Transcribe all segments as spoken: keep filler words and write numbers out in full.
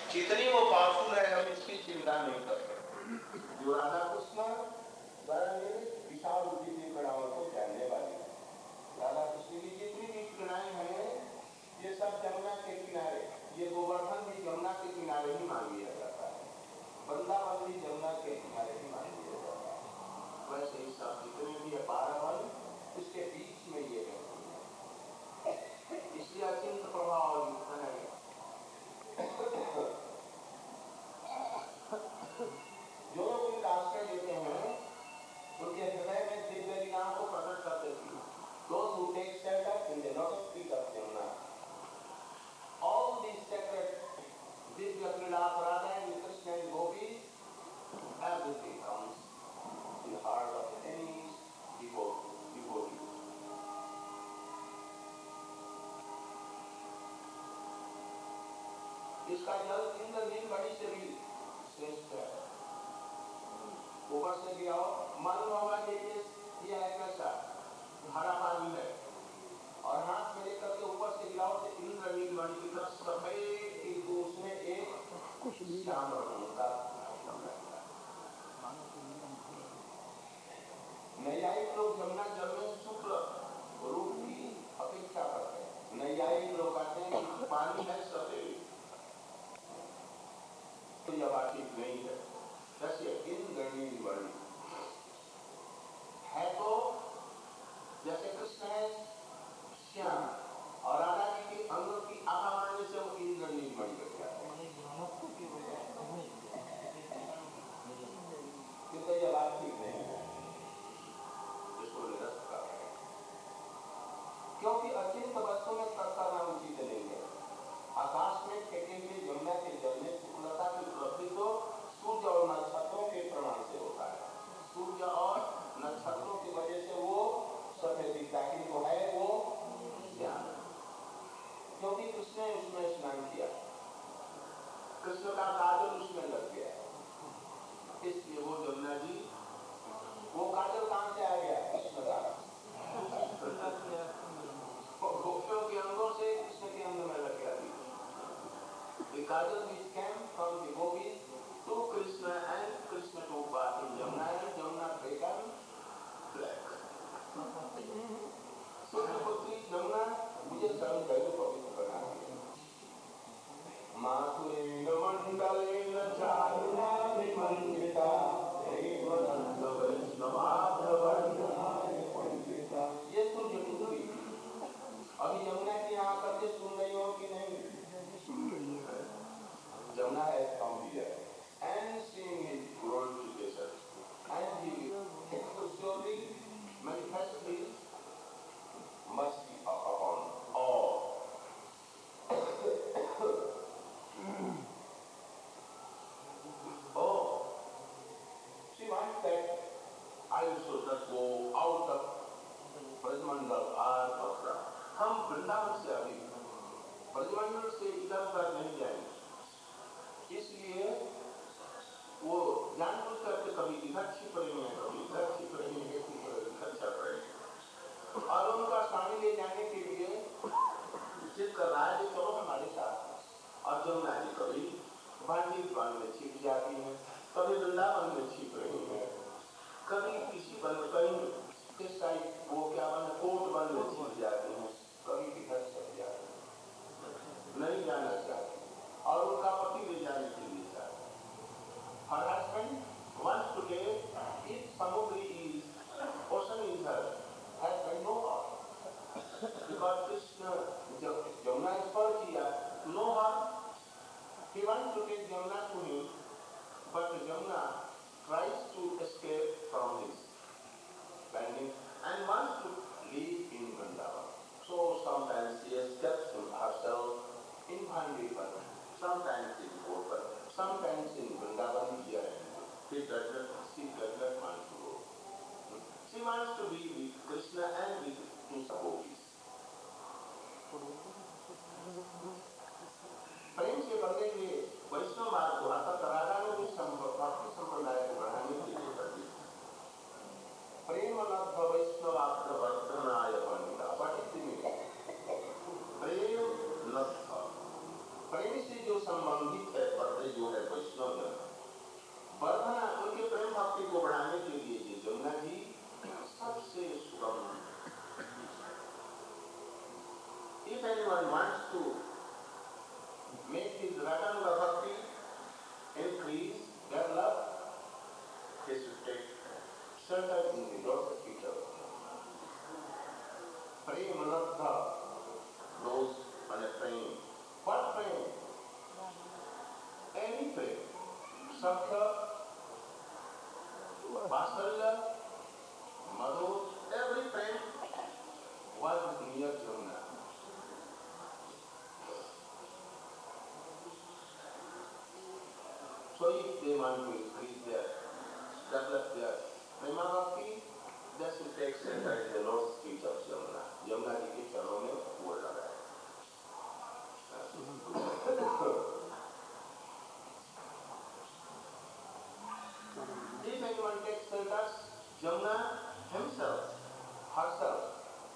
जितनी वो पावरफुल है हम इसकी चिंता नहीं कर सकते। जो राधा कृष्ण द्वारा निर्मित विशाल उद्दीपक प्रणाम को जानने वाले हैं। राधा कृष्ण की जितनी भी क्रीड़ाएं हैं ये सब जमुना के किनारे, ये गोवर्धन भी जमुना के किनारे ही मान लिया जाता है, वृंदावन भी जमुना के किनारे ही मान लिया जाता है। वैसे ही सब जितने भी बारह वन उसके बीच में ये है, इसलिए अत्यंत प्रभाव युक्त है। जो लोग उनका आश्रय लेते हैं उनके हृदय में दिव्य लीलाओं को प्रकट कर देती है। Those who take shelter in the lotus feet of Jamuna, all these sacred divya Krila of Radha and Krishna and Gopis, everything comes in the heart of any devotee. इसका जल इंद्रनील बड़ी से भी श्रेष्ठ है। ऊपर से गिराओ, मालूम होगा कि ये है कैसा हरा पानी है, और हाथ में लेकर के ऊपर से गिराओ तो इंद्रनील मणि की तरह सफेद, किंतु उसमें एक श्याम रंग का नैयायिक लोग जमुना जल में शुक्ल रूप की अपेक्षा करते हैं। नैयायिक लोग कहते हैं कि पानी है सफेद, तो यह बात ठीक नहीं है। जैसे इंद्रनील मणि है तो जैसे कृष्ण है श्याम, और राधा जी के अंग की आभा मानने से वो इंद्रनील मणि बन जाता है। किंतु यह बात ठीक नहीं है, इसको निरस्त कर रहे हैं, क्योंकि अचिंत वस्तु में तर्क करना उचित नहीं है। आकाश में फेंके हुए जमुना के जल में शुक्लता की उपलब्धि तो सूर्य और नक्षत्रों के प्रमाण से होता है। सूर्य और नक्षत्रों की वजह से वो सफेद दिखता है, वो है वो ज्ञान, क्योंकि कृष्ण ने उसमें स्नान किया, कृष्ण का काजल उसमें लग गया, इसलिए वो जमुना जी, वो काजल कहां से आ गया? कृष्ण का गोपियों के अंगों से कृष्ण के अंग में लग गया। The kajal which came from the gopis to Krishna and Krishna to bath in Jamuna and Jamuna became black. सूर्यपुत्री Jamuna मुझे सर्व जगह पवित्र बना दिया। माथुरेण मंडलेन चारुणाभिमंडिता देवनंद वैष्णवाभ्यवर्धनाय पंडिता। ये सूर्यपुत्री अभी जमुना की यहाँ करके सुन रही हो कि नहीं? Jamuna has come here and seeing his glorification, and he will surely manifest his mercy upon all. Oh, she wants that I should not go out of Brajmandal or Mathura. हम वृंदावन से अभी ब्रजमंडल से इधर उधर नहीं जाएंगे, इसलिए वो जानबूझ करके कभी इधर छिप रही है, कभी इधर छिप रही है, इधर चल रहे हैं, और उनका स्वामी ले जाने के लिए जिद कर रहा है कि चलो हमारे साथ। और जमुना जी कभी भांडीर वन में छिप जाती है, कभी वृंदावन में छिप रही है, कभी किसी वन कहीं किस साइड वो क्या वन कोट वन में छिप जाती है, कभी किधर छिप जाती है, नहीं जाना चाहती, और उनका पति ले जाने के लिए चाहते। Her husband wants to take, if Samudri is, ocean is her husband, no her. Because Krishna, Jamuna is for Jiya, no her. He wants to take Jamuna to him, but Jamuna tries to escape from his binding and wants to live in Vrindavan. So sometimes she escapes herself in Bhandivan, sometimes in Gopan, sometimes in Vrindavan here. She does not, she does not want to go. She wants to be with Krishna and with his gopis. प्रेम से बंधे हुए वैष्णव मार्ग को अर्थात राधा ने भी भक्ति संप्रदाय को बढ़ाने के लिए कर दी। प्रेम लब्ध वैष्णवाभ्यवर्धनाय पंडिता, पठित में प्रेम लब्ध, प्रेम से जो संबंधित है में जो है वैष्णव जन वर्धना, उनके प्रेम भक्ति को बढ़ाने के लिए ये जमुना जी सबसे सुगम। If anyone wants to make his Ragananga bhakti increase, develop, he should take shelter in the Lord's feet. Prem Radha, those on a prem. What prem? Any prem. Sabda, Vasalya, Madhu, every prem was near Jamuna. So if they want to increase their, develop their prema bhakti, they should take shelter in the Lord's feet of Jamuna. Jamuna ji के चरणों में वो लगाए. If anyone takes shelter, Jamuna himself, herself,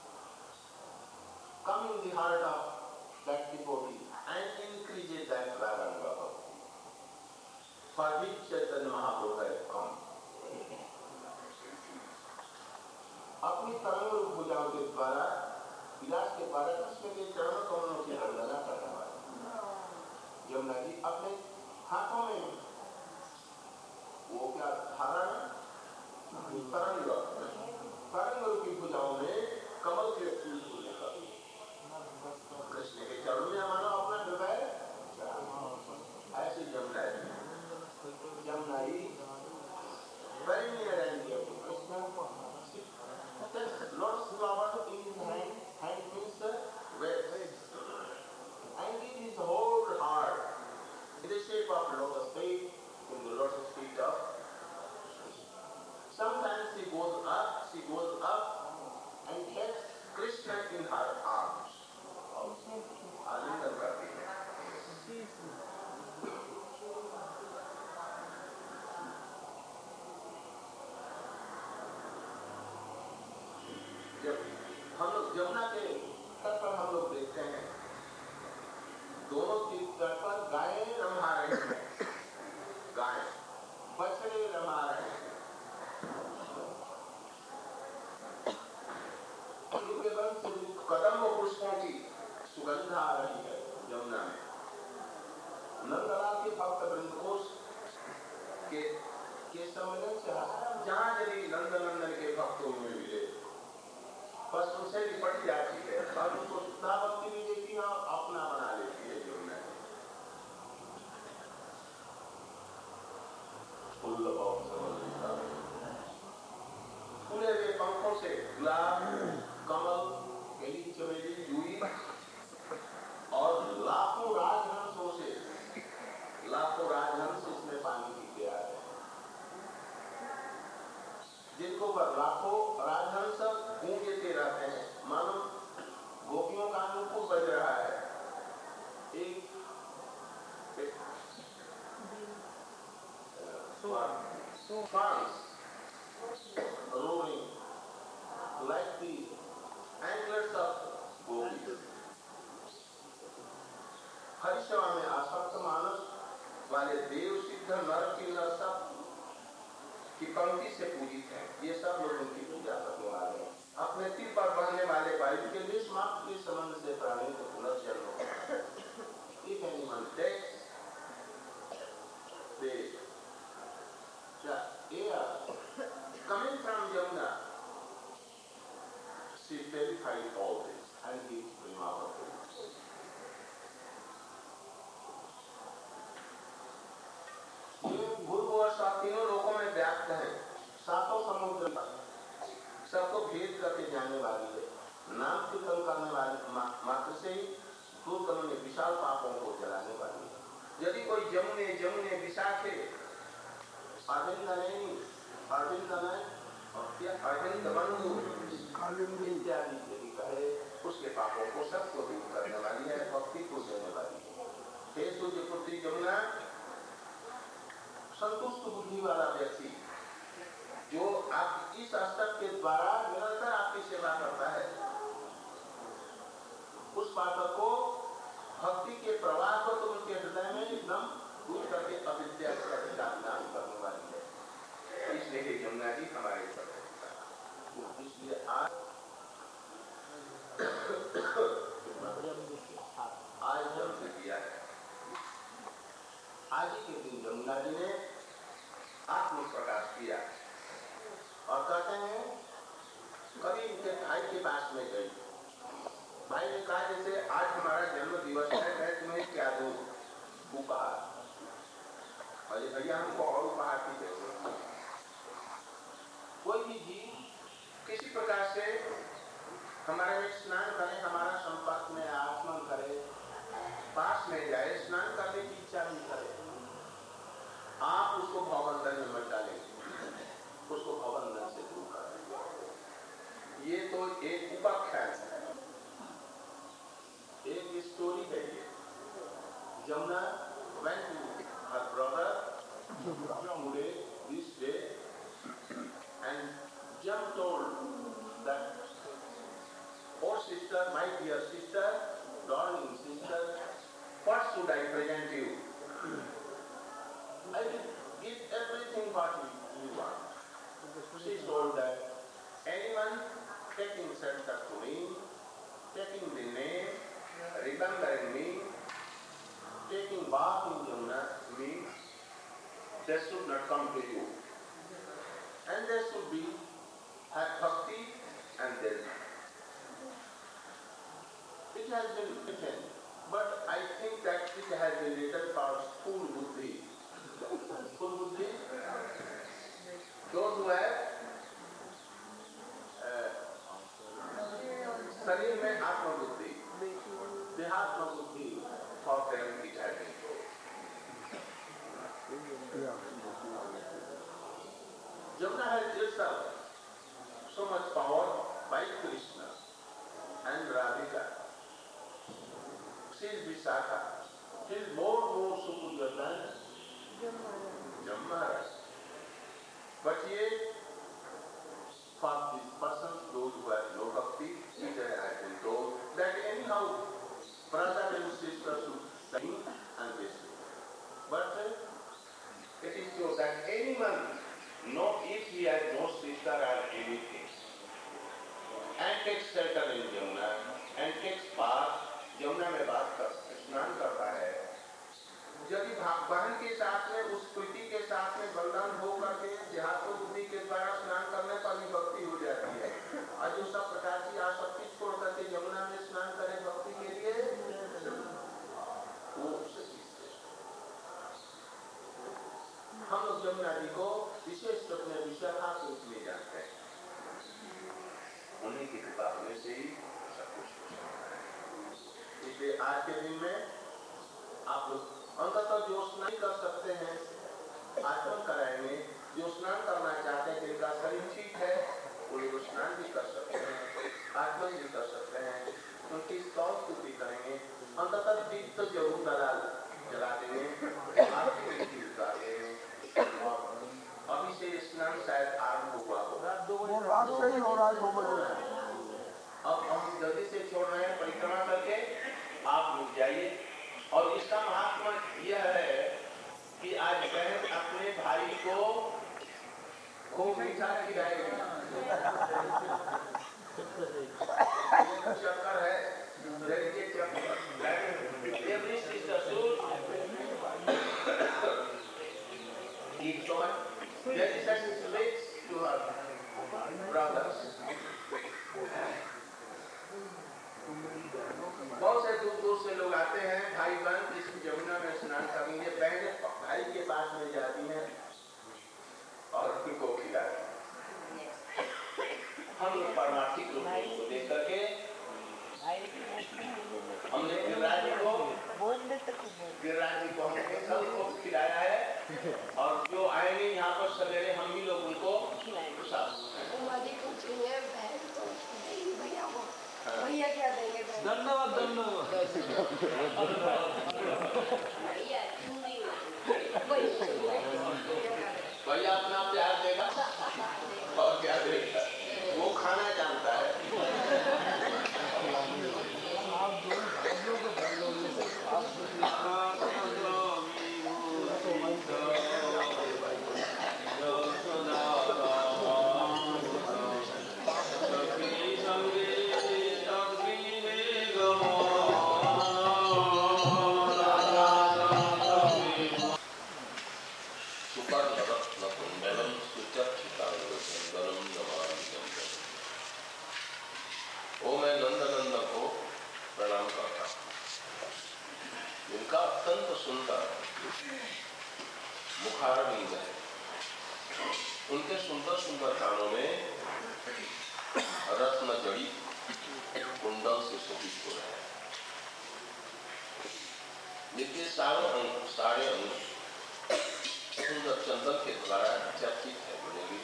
come in the heart of that devotee and increases that Ragananga bhakti. For which Chaitanya Mahaprabhu has come. अपनी तरंग रूप भुजाओं के द्वारा विलास के द्वारा कृष्ण के चरण कमलों की वंदना करने वाले यमुना जी अपने हाथों में वो क्या धारण तरंग तरंग रूपी भुजाओं में कमल के फूल को लेकर कृष्ण के चरण में मानो अपना हृदय ऐसी Yamuna ji Jamuna is very near and dear to Krishna. Lord's flower in his hand, hand means waves. And in his whole heart, in the shape of lotus feet, in the lotus feet of sometimes she goes up, she goes up and takes Krishna in her arms. Alindan karti hai. जब हम लोग जमुना के तट पर हम लोग देखते हैं दोनों तीर तट पर गायें रमा रही हैं, गायें बछड़े रमा रहे हैं, कदम पुष्पों की सुगंध आ रही है जमुना में। नंदलाल के भक्त वृंद कोश के के सम्मेलन से जहाँ यदि नंदनंदन के भक्तों में मिले बस उनसे निपट जाती है और उनको सुधा भक्ति भी देती है और अपना बना लेती है जमुना। फूले हुए पंखों से गुलाब, कमल, बेली, चमेली, जूही और लाखों राजहंसों से लाखों राजहंस इसमें पानी पीते आ रहे हैं, जिनको पर लाखों राजहंस गूंजते रहते हैं, मानो गोपियों का अनुकूल बज रहा है। एक swans roaring like the antlers of gopis. हरिशवा में आसक्त मानस वाले देव सिद्ध नर किन्नर सब की पंक्ति से पूजित हैं। ये सब लोग उनकी पूजा करने वाले हैं। अपने तीर पर बहने वाले वायु के लिए समाप्त के संबंध से प्राणी को पुनर्जन्म होता है। If anyone takes the air coming from Yamuna, she verified all this and gives remarkable. ये भूर्भ और सात तीनों लोकों में व्याप्त है, सातों समुद्र पर सबको भेद करके जाने वाली है। नाम कीर्तन करने वाले मा, मात्र से ही दूर में विशाल पापों को जलाने वाली है। यदि कोई जमुने जमुने विशाखे अरविंदनयनी अरविंदनय अरविंद बंधु इत्यादि यदि कहे उसके पापों को सबको दूर करने वाली है, भक्ति को देने वाली है। हे सूर्य पुत्री जमुना, संतुष्ट बुद्धि वाला व्यक्ति जो आप इस अष्टक के द्वारा निरंतर आपकी सेवा करता है, उस पाठक को भक्ति के प्रवाह को तो उनके हृदय में एकदम दूर करके अविद्या का नाश करने वाली है। इसलिए यमुना जी हमारे ऊपर, इसलिए आज आज जन्म दिया है। आज ही के दिन यमुना जी ने आत्म प्रकाश किया और कहते हैं कभी उनके भाई के पास में गई, भाई ने कहा जैसे आज हमारा जन्म दिवस है, मैं तुम्हें क्या दूं उपहार, और भैया हमको और उपहार की जरूरत है। कोई भी जीव किसी प्रकार से हमारे में स्नान करे, हमारा संपर्क में आचमन करे, पास में जाए, स्नान करने की इच्छा नहीं करे, आप उसको भवबंधन में मत डालेंगे, उसको भवबंधन से दूर करेंगे। ये तो एक उपाख्यान है, एक स्टोरी है। ये Yamuna went to her brother today, this day, and Jam told that, oh sister, my dear sister, darling sister, what should I present you? I will give everything what you want. She told that anyone taking shelter to me, taking the name, remembering me, taking bath in Yamuna means they should not come to you. And they should be have bhakti and then. It has been written, but I think that it has been written for full buddhi. Full buddhi? Those who have शरीर में आत्मबुद्धि, देहात्म बुद्धि, for them it has been told. Yamuna has itself so much power by Krishna and Radhika. She is Vishakha. She is more more superior than Yamuna. But yet, for these persons, those who have no bhakti, it has been told that anyhow, brother and sister should sing and listen. But uh, it is so that anyone, not if he has no sister or anything, and takes shelter in Yamuna, and takes bath, Yamuna में बात कर स्नान करता है, यदि बहन के साथ में उस प्रीति के साथ में बलिदान हो करके देहात्म बुद्धि के द्वारा स्नान करने पर भी भक्ति हो जाती है, और जो सब प्रकार की आसक्ति छोड़ करके यमुना में स्नान करे भक्ति के लिए, वो हम लोग यमुना जी को विशेष रूप में विशाखा के रूप में जानते हैं। उन्हीं की कृपा होने से ही सब कुछ हो सकता है। इसलिए आज के दिन में आप लोग अंततः जो स्नान कर सकते हैं, आचमन कराएंगे, जो स्नान करना चाहते हैं, जिनका शरीर ठीक है, वो लोग स्नान भी कर सकते हैं, आचमन भी कर सकते हैं, उनकी स्तौत्र स्तुति करेंगे, अंततः दीप तो जरूर जला जला देंगे, आरती भी उतार देंगे, और अभी से स्नान शायद आरंभ हुआ होगा। रात से ही हो रहा है, दो बजे। अब हम जल्दी से छोड़ रहे हैं परिक्रमा करके, आप रुक जाइए। और इसका महात्मा यह है कि आज बहन अपने भाई को खूब मीठा खिलाएगी। चक्कर है, देखिए चक्कर। Every sister should eat so much. There is such space to her brothers. बहुत से दूर दूर से लोग आते हैं, भाई बहन इस यमुना में स्नान करेंगे, बहनें भाई के पास में जाती हैं और उनको खिलाती हैं। हम लोग पारमार्थिक रूप में उसको देख करके हमने गिरिराज जी को गिरिराज जी को हमने सबको खिलाया है, और जो आएंगे यहाँ पर सवेरे हम ही लोग उनको भैया क्या देंगे? धन्यवाद धन्यवाद। भैया अपना प्यार देगा और क्या देगा, वो खाना जानता है। इनका अत्यंत सुंदर मुखारविंद है। उनके सुंदर सुंदर कानों में रत्न जड़ी कुंडल से शोभित हो रहे हैं। जिनके सारे अंग सारे अंग सुंदर चंदन के द्वारा चर्चित है बनेगी।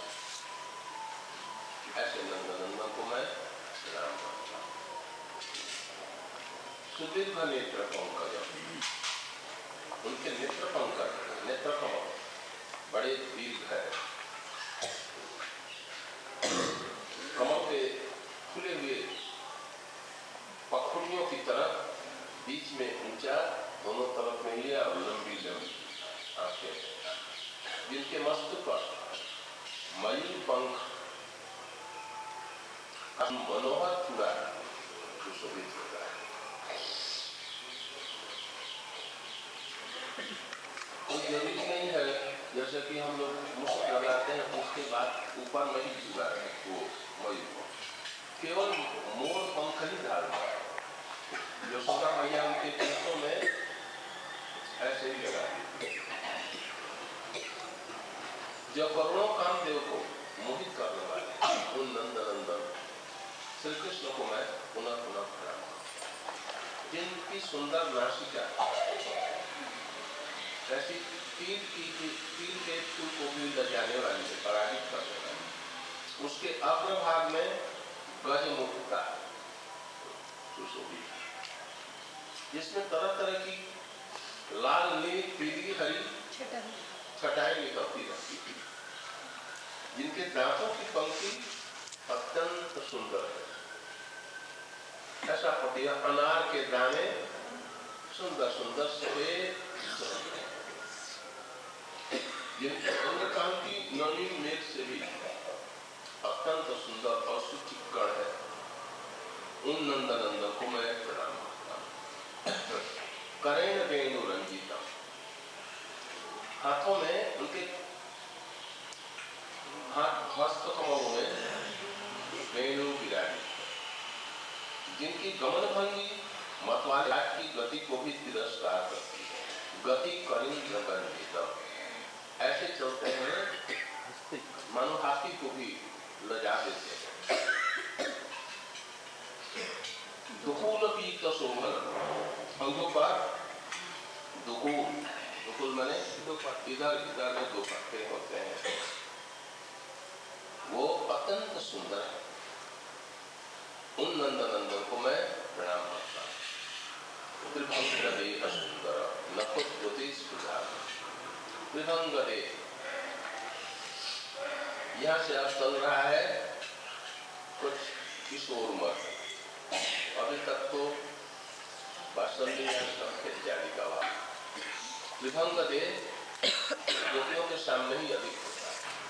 ऐसे नंदनंदन को मैं प्रणाम करता हूँ। सुदीर्घ नेत्र पंकज, उनके नेत्र पंकज नेत्र कमल बड़े दीर्घ है। कमल के खुले हुए पखुड़ियों की तरह बीच में ऊंचा, दोनों तरफ में लिया और लंबी लंबी आंखें, जिनके मस्तक पर मयूर पंख मनोहर चूड़ा सुशोभित होता है। कोई जरूरी नहीं है जैसे कि हम लोग मुश्त लगाते हैं उसके बाद ऊपर में ही चूड़ा है वो मयूर, केवल मोर पंख ही धारण है। यशोदा मैया उनके पंखों में ऐसे ही लगा दी। जो करोड़ों कामदेव को मोहित करने वाले उन नंदनंदन श्री कृष्ण को मैं पुनः पुनः प्रणाम करता हूं। जिनकी सुंदर नासिका ऐसी तीर की तीर के फूल को भी लजाने वाली है, पराजित करने वाली। उसके अग्रभाग में गज मुक्ता सुशोभित, जिसमें तरह तरह की लाल नीली पीली हरी छटाई निकलती रहती थी। जिनके दांतों की पंक्ति अत्यंत सुंदर है। ऐसा पतिया अनार के दाने सुंदर सुंदर सफेद, जिनकी अंगकांति नवीन मेघ से भी अत्यंत सुंदर और सुचिक्कड़ है। उन नंदनंदन को मैं प्रणाम करता हूँ। करेण वेणु रंजिता, हाथों में उनके हाथ हस्त कमलों में वेणु विराजित, जिनकी गमन भंगी मतवाले की गति को भी तिरस्कार करती है। गति करिंद्र गंजित, ऐसे चलते हैं मानो हाथी को भी लजा देते हैं। दुकूल पीत शोभन, अंगों पर दुकूल, दुकूल माने इधर इधर में दो पत्ते होते हैं, वो अत्यंत सुंदर है। उन नंदनंदन को मैं प्रणाम करता हूँ। त्रिभंग देह सुंदर नखोद्योति सुधार, त्रिभंग देह, यहाँ से अब चल रहा है कुछ किशोर मर्द। अभी तक तो बासंती जाने का वाला त्रिभंग देह गोपियों के सामने ही अधिक होता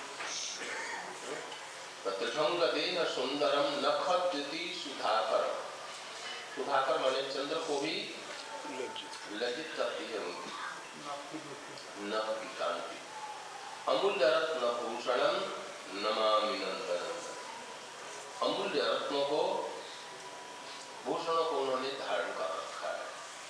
है। त्रिभंग देह सुंदरम नखद्युति सुधाकर, सुधाकर माने चंद्र को भी लज्जित करती है उनकी नख की कांति। अमूल्य रत्न भूषणम नमामि नंदनंदन, अमूल्य रत्नों को भूषणों को उन्होंने धारण कर रखा है।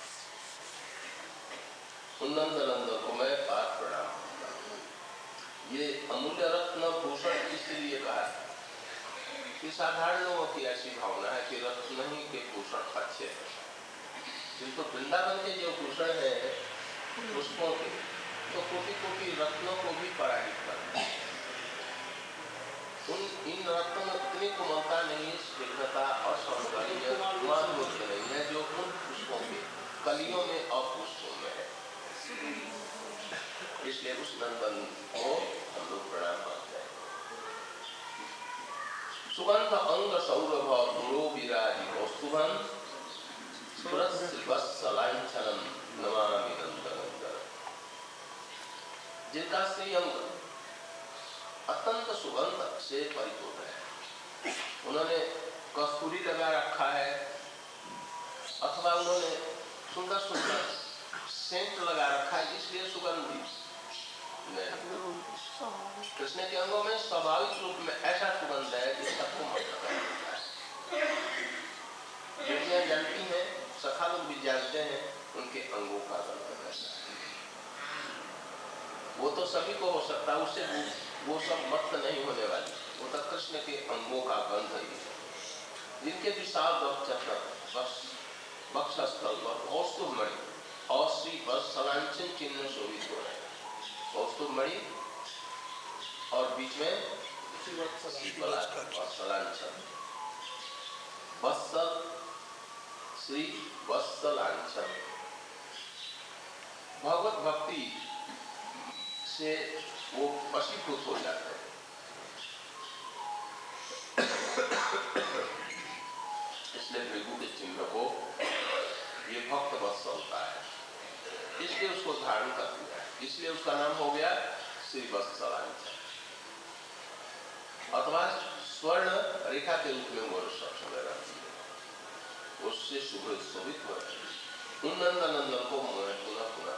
उन नंदनंदन को मैं पाद प्रणाम करता हूँ। ये अमूल्य रत्न भूषण इसलिए कहा कि साधारण लोगों की ऐसी भावना है कि रत्न ही के भूषण अच्छे हैं, किंतु वृंदावन के जो भूषण है पुष्पों के, तो कोटि कोटि रत्नों को भी पराजित करते हैं। उन इन रत्नों में उतनी कोमलता नहीं, शीघ्रता और सौंदर्य माधुर्य नहीं है जो उन पुष्पों के कलियों में और पुष्पों में है। इसलिए उस नंदन को हम लोग प्रणाम करते हैं। सुगंध अंग सौरभ गुरो विराजी कौस्तुभं सुरसलांछनं नमामि नंदनंदन, जिनका श्री अंग अत्यंत सुगंध से परिपूर्ण है। उन्होंने कस्तूरी लगा रखा है अथवा उन्होंने सुंदर सुंदर सेंट लगा रखा है, इसलिए सुगंधी। कृष्ण के अंगों में स्वाभाविक रूप में ऐसा सुगंध है कि सबको मंत्र करता है। बेटियां जानती हैं, सखा लोग भी जानते हैं, उनके उनके अंगों का गंध कैसा है। वो तो सभी को हो सकता है, उससे वो, वो सब मत नहीं होने वाली, वो तो कृष्ण के अंगों का गंध ही है। जिनके विशाल वक्षस्थल पर कौस्तुभमणि और श्री वत्सलांचन चिन्ह शोभित हो रहे हैं। कौस्तुभमणि और बीच में वत्सलांचन, वत्सल श्री वत्सलांचन। भगवत भक्ति से वो वशीभूत हो जाते हैं। इसलिए भृगु के चिन्ह को ये भक्त वत्सलता है, इसलिए उसको धारण कर दिया, इसलिए उसका नाम हो गया श्री वत्सलांचन। अथवा स्वर्ण रेखा के रूप में वो सब समय रहती है, उससे शोभित शोभित हो रही है। उन नंदनंदन को पुनः पुनः पुनः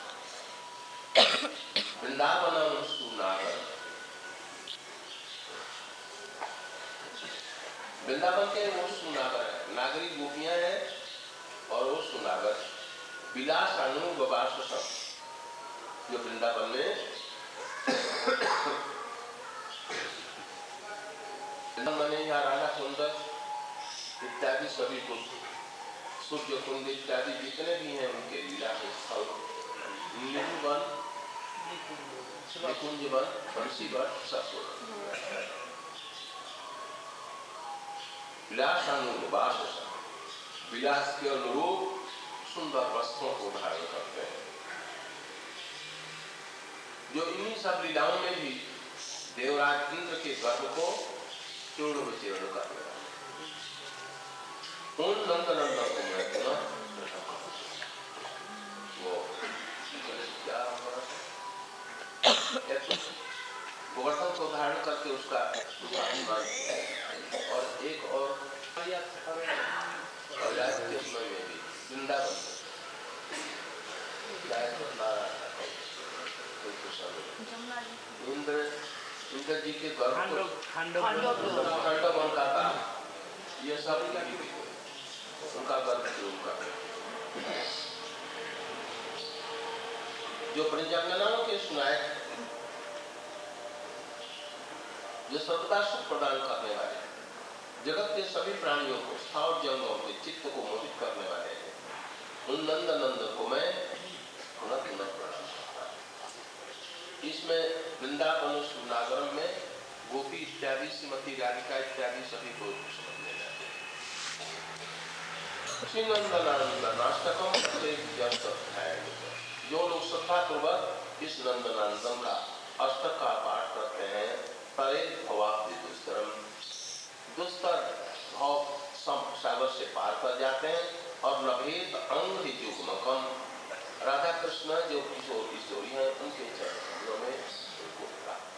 वृंदावन सुनागर, वृंदावन के वो सुनागर है, नागरी गोपियां हैं और वो सुनागर विलास अनुवास जो वृंदावन में मने या राधा सुंदर इत्यादि सभी कुछ सूर्य कुंड इत्यादि जितने भी हैं उनके लीला के स्थल नीलवन, निकुंजवन, बंसीवन सब विलास अनुवास, विलास के अनुरूप सुंदर वस्त्रों को धारण करते हैं, जो इन्हीं सब लीलाओं में भी देवराज इंद्र के गर्भ को चूर्ण विचीर्ण कर रहे हैं। उन नंद नंदन को मैं पुनः वो क्या गोवर्धन को धारण करके उसका और एक और के समय में भी वृंदावन इंद्र इंद्र जी के गर्भ खांडव का था, ये सब उनका गर्भ उनका जो परिजनों के सुनाए, जो सर्वदा सुख प्रदान करने वाले, जगत के सभी प्राणियों को स्थावर जंगमों के चित्त को मोहित करने वाले हैं, उन नंद नंद को मैं पुनः पुनः प्रणाम करता हूं। इसमें वृंदावन सुनागरम में गोपी इत्यादि श्रीमती राधिका इत्यादि सभी को समझ ले जाते हैं। श्री नंदनाष्टकम है, जो लोग श्रद्धा पूर्वक इस नंदनांदन का अष्टक का पाठ करते हैं, तरे भवाब्धि दुष्करम, दुस्तर भाव सागर से पार कर जाते हैं और लभेद अंग ही युग्मकम, राधा कृष्ण जो किशोर किशोरी हैं उनके चरणों में उनको प्राप्ति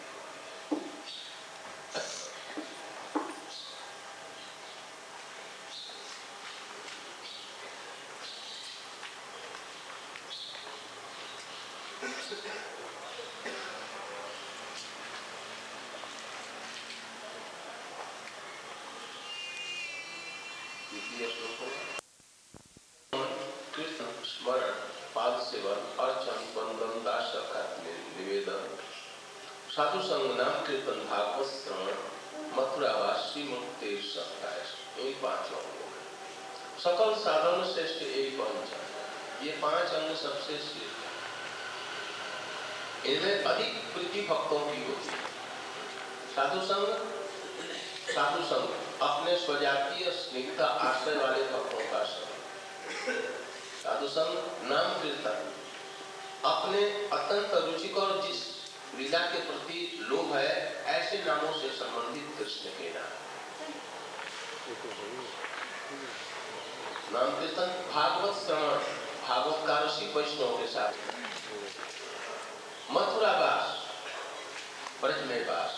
कृष्ण स्मरण, पाद सेवन, अर्चन, वंदन, दास निवेदन, साधु संग, नाम कीर्तन, भागवत श्रवण, मथुरावास, श्री मुक्ति सत्ताय, यही पांच अंग। सकल साधन श्रेष्ठ यही पंच, ये पांच अंग सबसे श्रेष्ठ है। इनमें अधिक प्रीति भक्तों की होती है। साधु संग, साधु संग अपने स्वजातीय स्निग्ध आश्रय वाले भक्तों का संग। साधु संग, नाम कीर्तन अपने अत्यंत रुचिकर जिस लीला के प्रति लोभ है ऐसे नामों से संबंधित कृष्ण के नाम। नाम कीर्तन, भागवत श्रवण, भागवत का ऋषि वैष्णव के साथ, मथुरा वास, ब्रज में वास,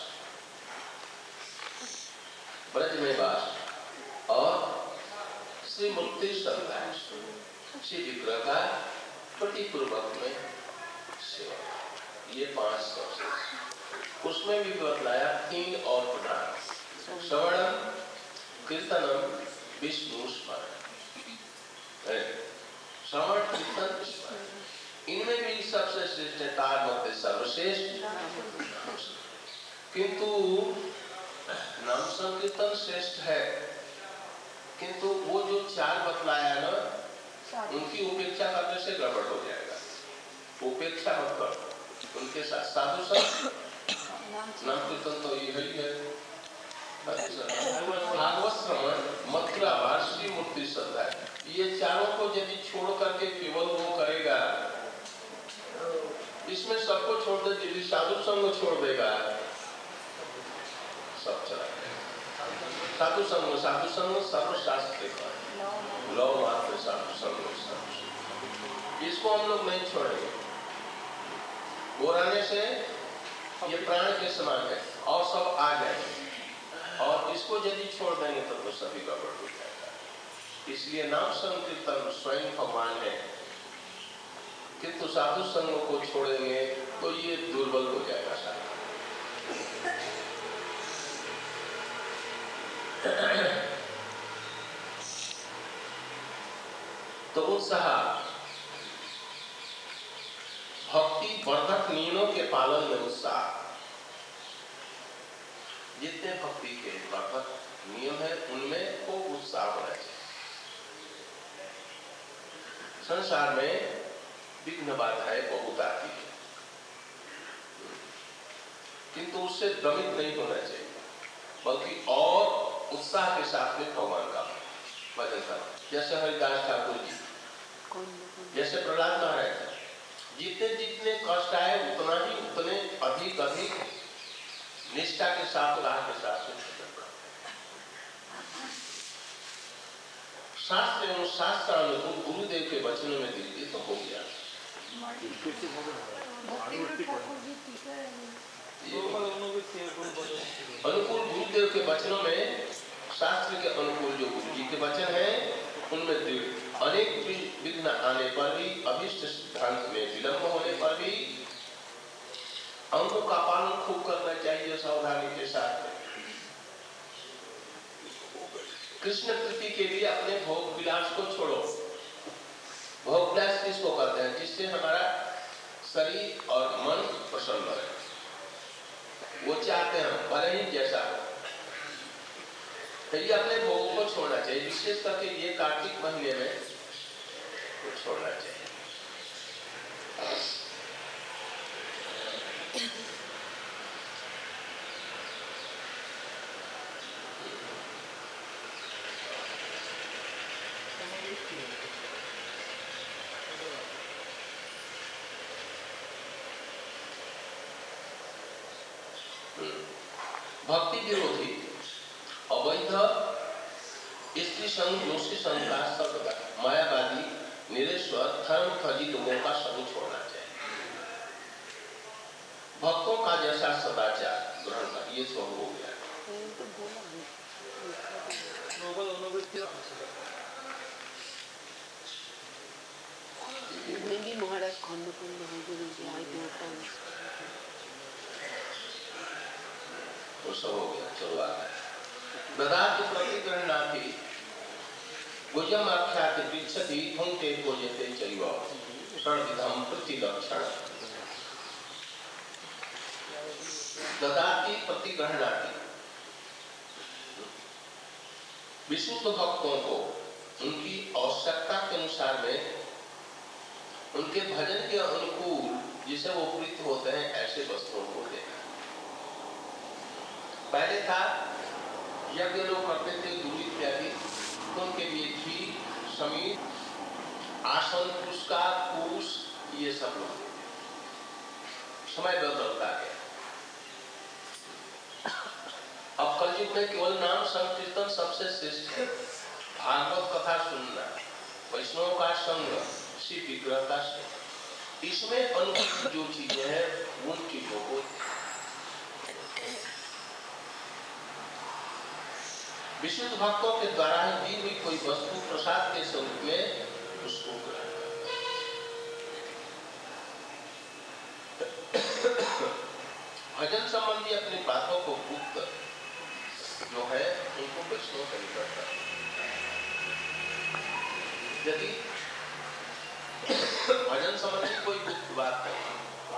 ब्रज में वास और श्री मुक्ति संतान, श्री विग्रह का प्रतिपूर्वक में सेवा, ये पांच सबसे। उसमें भी बतलाया तीन और प्रधान, श्रवणम, कीर्तनम, विष्णु स्मरण। श्रवण कीर्तन सबसे श्रेष्ठ है, तार मध्य सर्वश्रेष्ठ। किंतु नाम संकीर्तन श्रेष्ठ है, किंतु वो जो चार बतलाया ना, उनकी उपेक्षा करने से गड़बड़ हो जाएगा। उपेक्षा मत करो उनके साथ। साधु संत नाम कीर्तन तो यही है, भागवत श्रवण, मथुरा वार, श्री मूर्ति श्रद्धा, ये चारों को यदि छोड़ करके केवल वो करेगा, इसमें सबको छोड़ दे, यदि साधु संग छोड़ देगा सब चला जाएगा। साधु संग साधु संग सर्वशास्त्र का लौ मात्र साधु संग, इसको हम लोग नहीं छोड़ेंगे। बोराने से ये प्राण के समान है और सब आ जाएंगे, और इसको यदि छोड़ देंगे तो, तो सभी गड़बड़ हो जाएगा। इसलिए नाम संकीर्तन स्वयं भगवान है, किंतु साधु संग को छोड़ेंगे तो ये दुर्बल हो जाएगा सारा। तो उत्साह, भक्ति वर्धक नियमों के पालन में उत्साह। जितने भक्ति के वर्धक नियम है उनमें खूब उत्साह होना चाहिए। संसार में विघ्न बाधाएं बहुत आती है, किंतु उससे भ्रमित नहीं होना चाहिए, बल्कि और उत्साह के साथ में भगवान का भजन करना। जैसे हरिदास ठाकुर जी, जैसे प्रहलाद महाराज, जितने जितने कष्ट आए उतना ही उतने अधिक अधिक निष्ठा के साथ, राह के साथ शास्त्र एवं शास्त्र अनुकूल गुरुदेव के वचनों में दिलती तो हो गया। अनुकूल गुरुदेव के वचनों में, शास्त्र के अनुकूल जो गुरु जी के वचन है उनमें दृढ़। अनेक विघ्न आने पर भी, अभिष्ट सिद्धांत में विलंब होने पर भी अंगों का पालन खूब करना चाहिए सावधानी के साथ। कृष्ण प्रीति के लिए अपने भोग विलास को छोड़ो। भोग विलास किसको करते हैं? जिससे हमारा शरीर और मन प्रसन्न रहे, वो चाहते हैं भले ही जैसा हो। तो ये अपने भोगों को छोड़ना चाहिए, विशेष करके ये कार्तिक महीने में वो छोड़ना चाहिए। भक्ति विरोधी, अवैध स्त्री संग, दोषी संग का सर्वदा, मायावादी, निरेश्वर, धर्म फजी लोगों का संग छोड़ना चाहिए। भक्तों का जैसा सदाचार ग्रहण कर, ये सब हो गया। महाराज खंड खंड वो सब हो गया। चलो आगे। ददाति प्रतिगृह्णाति भुजम आख्याति पृच्छति भुंक्ते भोजते चैव षड्विधं प्रतिलक्षण। ददाति प्रतिगृह्णाति, विशुद्ध भक्तों को उनकी आवश्यकता के अनुसार में, उनके भजन के अनुकूल जिसे वो प्रीत होते हैं ऐसे वस्त्रों को देना। पहले था यज्ञ लोग करते थे गुरु इत्यादि, तो उनके लिए घी, समीर, आसन, पुरस्कार, कुश, ये सब लोग समय बदलता गया। अब कलयुग में केवल नाम संकीर्तन सबसे श्रेष्ठ है। भागवत कथा सुनना, वैष्णव का संग, श्री विग्रह का संग, इसमें अनुकूल जो चीजें हैं उन चीजों को, विशुद्ध भक्तों के द्वारा ही दी हुई कोई वस्तु प्रसाद के स्वरूप में उसको ग्रहण करना। भजन संबंधी अपनी बातों को गुप्त जो है उनको वैष्णव से निकट करना। यदि भजन संबंधी कोई गुप्त बात नहीं,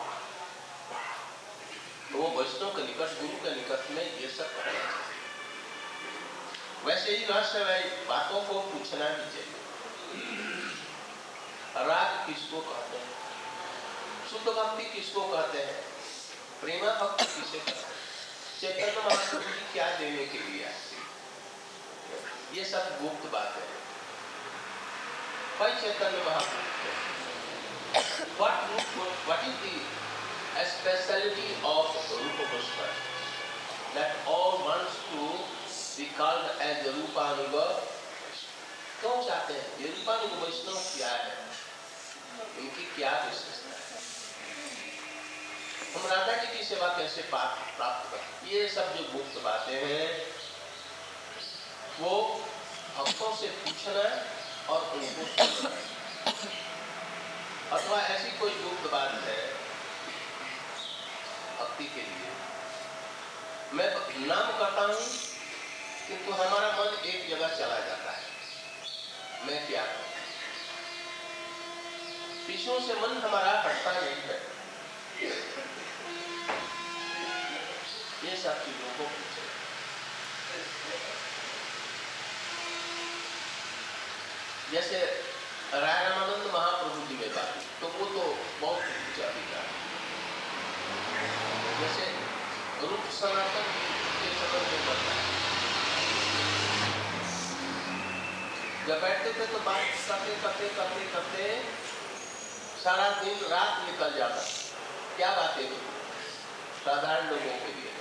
तो वो वैष्णव के निकट, गुरु के निकट में ये सब करना चाहिए। वैसे ही रहस्यमय बातों को पूछना भी चाहिए। राग किसको कहते हैं, शुद्ध भक्ति किसको कहते हैं, प्रेम भक्ति किसे कहते हैं, चैतन्य महाप्रभु जी क्या देने के लिए आते, ये सब गुप्त बात है। भाई Chaitanya Mahaprabhu what what is the speciality of Rupa Goswami that all wants to be called as Rupanuga? क्यों चाहते हैं ये रूपानुग वैष्णव क्या है, इनकी क्या विशेषता है, हम राधा जी की सेवा कैसे प्राप्त कर, ये सब जो गुप्त बातें हैं वो भक्तों से पूछना और उनको सुनना। अथवा ऐसी कोई गुप्त बात है भक्ति के लिए, मैं नाम करता हूं किंतु हमारा मन एक जगह चला जाता है, मैं क्या करूं, विषयों से मन हमारा हटता नहीं है, ये सब चीजों को पूछे। जैसे राय रामानंद महाप्रभु जी में बात तो वो तो बहुत ऊंचा विचार, जैसे रूप सनातन के समय में बनता है, जब बैठते थे तो बात करते करते करते करते सारा दिन रात निकल जाता, क्या बातें साधारण लोगों के लिए,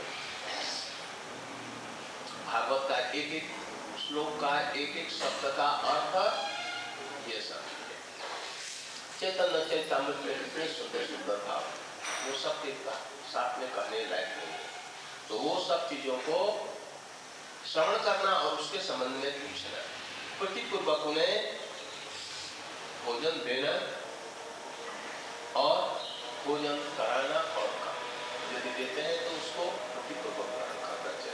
भागवत का एक एक श्लोक का एक एक शब्द का अर्थ, ये सब चैतन्य चैतन्य में इतने सुंदर सुंदर भाव, वो सब के साथ में कहने लायक नहीं, तो वो सब चीजों को श्रवण करना और उसके संबंध में पूछना, प्रतिपूर्वक उन्हें भोजन देना और भोजन कराना, और यदि देते हैं तो उसको प्रतिपूर्वक करना चाहिए।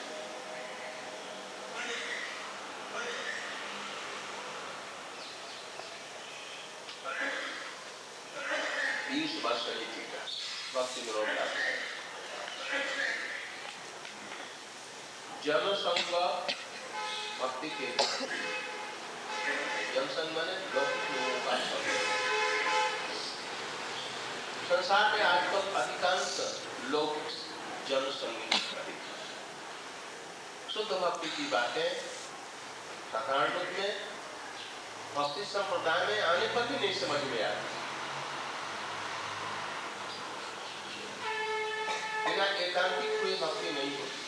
बीस वर्ष की टीका भक्ति विरोध जनसंग भक्ति के जनसंग माने लौकिक लोगों का संग। संसार में आजकल अधिकांश लोग जनसंगी शुद्ध भक्ति की बातें साधारण रूप में भक्ति संप्रदाय में आने पर भी नहीं समझ में आती, बिना एकांतिक हुई भक्ति नहीं होती।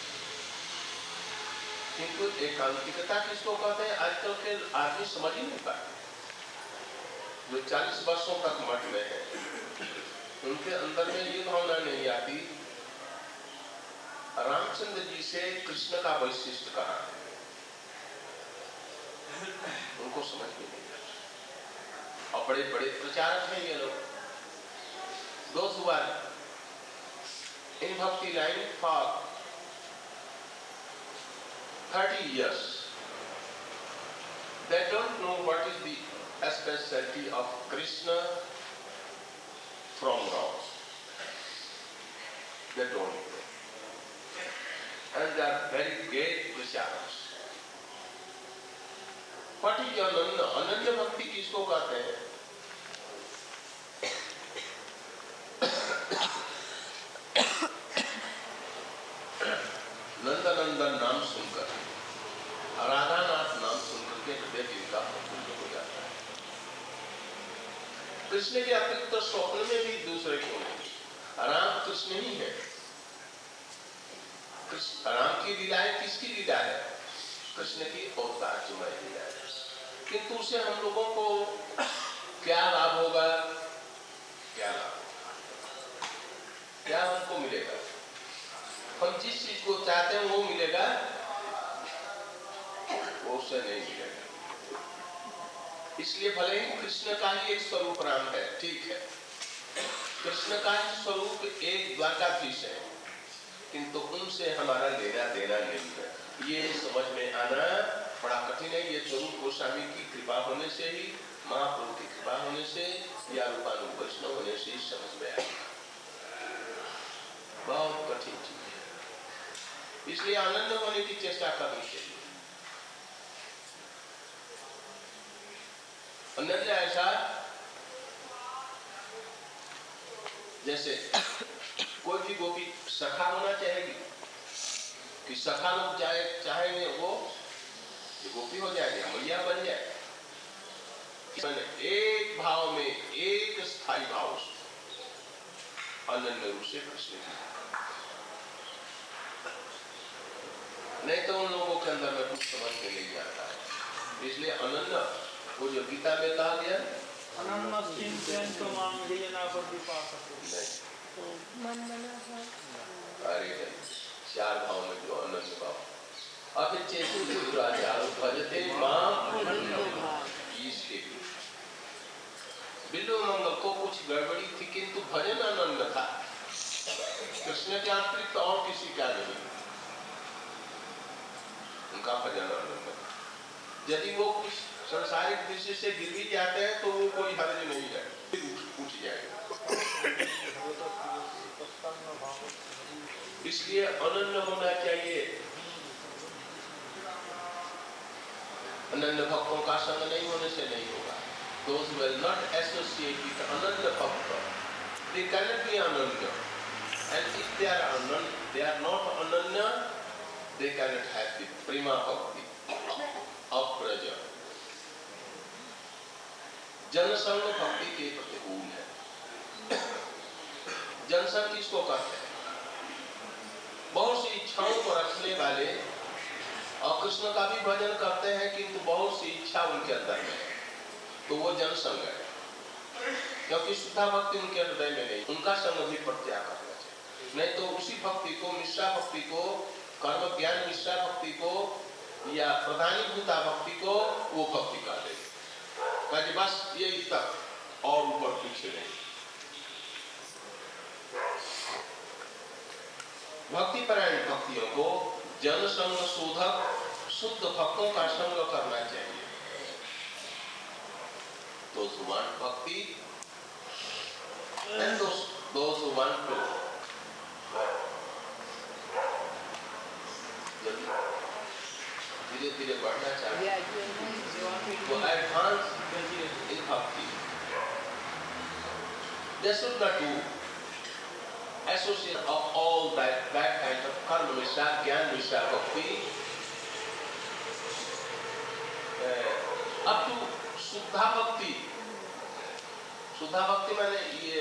किंतु एकांतिकता किसको कहते हैं आजकल के आदमी समझ ही नहीं पाते। जो चालीस वर्षों तक मठ में है उनके अंदर में ये भावना नहीं आती रामचंद्र जी से कृष्ण का वैशिष्ट कहा है, उनको समझ में नहीं आता। और बड़े बड़े प्रचारक हैं ये लोग, those who are in bhakti line for thirty years, they don't know what is the specialty of Krishna from Ram. They don't know. And they are very great pracharaks. What is Ananya? Ananya Bhakti किसको कहते हैं? नंदनंदन नाम सुनकर, राधानाथ नाम सुनकर के हृदय जिनका प्रफुल्ल हो जाता है। कृष्ण के अतिरिक्त तो स्वप्न में भी दूसरे को नहीं, राम कृष्ण ही है। राम की लीलाएं किसकी लीला है? कृष्ण की अवतार चुमाई लीला है। किंतु उससे हम लोगों को क्या लाभ होगा? क्या लाभ होगा? क्या हमको मिलेगा? हम जिस चीज को चाहते हैं वो मिलेगा, वो उससे नहीं मिलेगा। इसलिए भले ही कृष्ण का ही एक स्वरूप राम है, ठीक है, कृष्ण का ही स्वरूप एक द्वारकाधीश है, किंतु उनसे हमारा लेना देना नहीं है। ये समझ में आना बड़ा कठिन है। ये स्वरूप गोस्वामी की कृपा होने से ही, महाप्रभु की कृपा होने से या रूपानुग समझ में आएगा। बहुत कठिन चीज है, इसलिए अनन्य होने की चेष्टा करनी चाहिए। अनन्य ऐसा जैसे कोई भी गोपी सखा होना चाहेगी कि सखा लोग चाहे चाहेंगे वो गोपी हो जाएगी, मैया बन जाए। एक भाव में, एक स्थायी भाव से अनन्य रूप से कृष्ण की, नहीं तो उन लोगों के अंदर में कुछ समझ में नहीं आता है। इसलिए अनन्य, वो जो गीता में कहा गया अनन्य चिंतन तो मांगे ना कर पा सकते मन बना है। अरे चार भाव में जो अनन्य भाव, अब भजते मां इसके बिल्लु मंगल को कुछ गड़बड़ी थी, किंतु भजन अनन्य था, कृष्ण के अतिरिक्त और किसी का नहीं, उनका भजन अनन्य। यदि वो कुछ सांसारिक दृष्टि से गिर भी जाते हैं तो वो कोई हर्ज नहीं है, पूछ जाएगा। इसलिए अनन्य होना चाहिए। अनन्य भक्तों का संग नहीं होने से नहीं होगा। Those who will not associate with ananya bhakta, they cannot be ananya. And if they are ananya, they are not ananya, they cannot have the prima bhakti of praja. जनसंग भक्ति के प्रतिकूल है। जनसंग किसको कहते हैं? बहुत सी इच्छाओं को रखने वाले और कृष्ण का भी भजन करते हैं, किंतु बहुत सी इच्छा उनके अंदर में है, तो वो जनसंग है। क्योंकि शुद्धा भक्ति उनके हृदय में नहीं, उनका संग भी परित्याग करना चाहिए। नहीं तो उसी भक्ति को, मिश्रा भक्ति को, कर्म ज्ञान मिश्रा भक्ति को या प्रधानीभूता भक्ति को वो भक्ति कर देगी, बस यही तक और ऊपर पीछे नहीं। भक्ति परायण भक्तियों को जनसंग शोधक शुद्ध भक्तों का संग करना चाहिए। Those who want bhakti and those those who want to धीरे धीरे बढ़ना चाहते वो एडवांस इन भक्ति, they should not do association of all that that kind of karma mishra, gyan mishra bhakti uh, up to शुद्धा भक्ति। शुद्धा भक्ति माने ये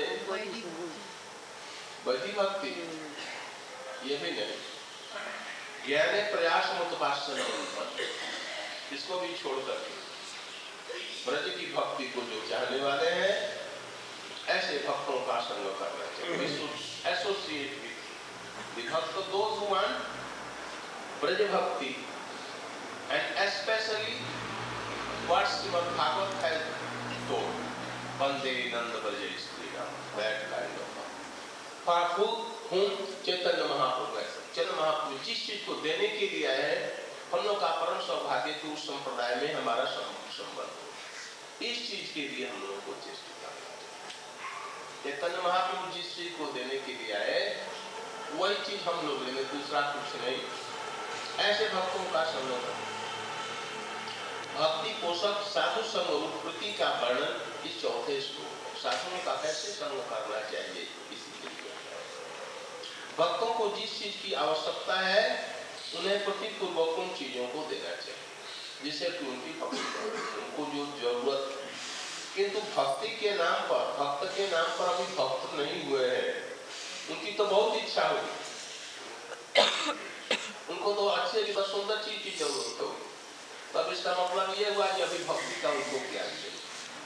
वैधि भक्ति, ये भी नहीं। ज्ञाने प्रयास मुतपासन, इसको भी छोड़ करके ब्रज की भक्ति को जो चाहने वाले हैं ऐसे भक्तों का संग करना चाहिए। Associate with bhakta, those who want Braj bhakti and specially what Srimad Bhagavad has told, Vande Nanda Braja Shri Ram, that kind of for whom Chaitanya Mahaprabhu है। चैतन्य महाप्रभु जिस चीज को देने के लिए आए हैं, हम लोग का परम सौभाग्य तो उस संप्रदाय में हमारा संबंध हो, इस चीज के लिए हम लोगों को चेष्टा करना चाहिए। चैतन्य महाप्रभु जिस चीज को देने के लिए आए वही चीज हम लोग लेंगे, दूसरा कुछ नहीं। ऐसे भक्तों का संग भक्ति पोषक साधु संग उत्पत्ति का वर्णन इस चौथे श्लोक में, साधुओं का कैसे संग करना चाहिए इसी के लिए। भक्तों को जिस चीज की आवश्यकता है उन्हें प्रतिपूर्वक उन चीजों को देना चाहिए जिससे कि उनकी भक्ति, उनको जो जरूरत, किंतु भक्ति के नाम पर, भक्त के नाम पर अभी भक्त नहीं हुए हैं, उनकी तो बहुत इच्छा होगी, उनको तो अच्छे सुंदर चीज की जरूरत होगी, तब इसका मतलब ये हुआ कि अभी भक्ति का उनको ज्ञान नहीं।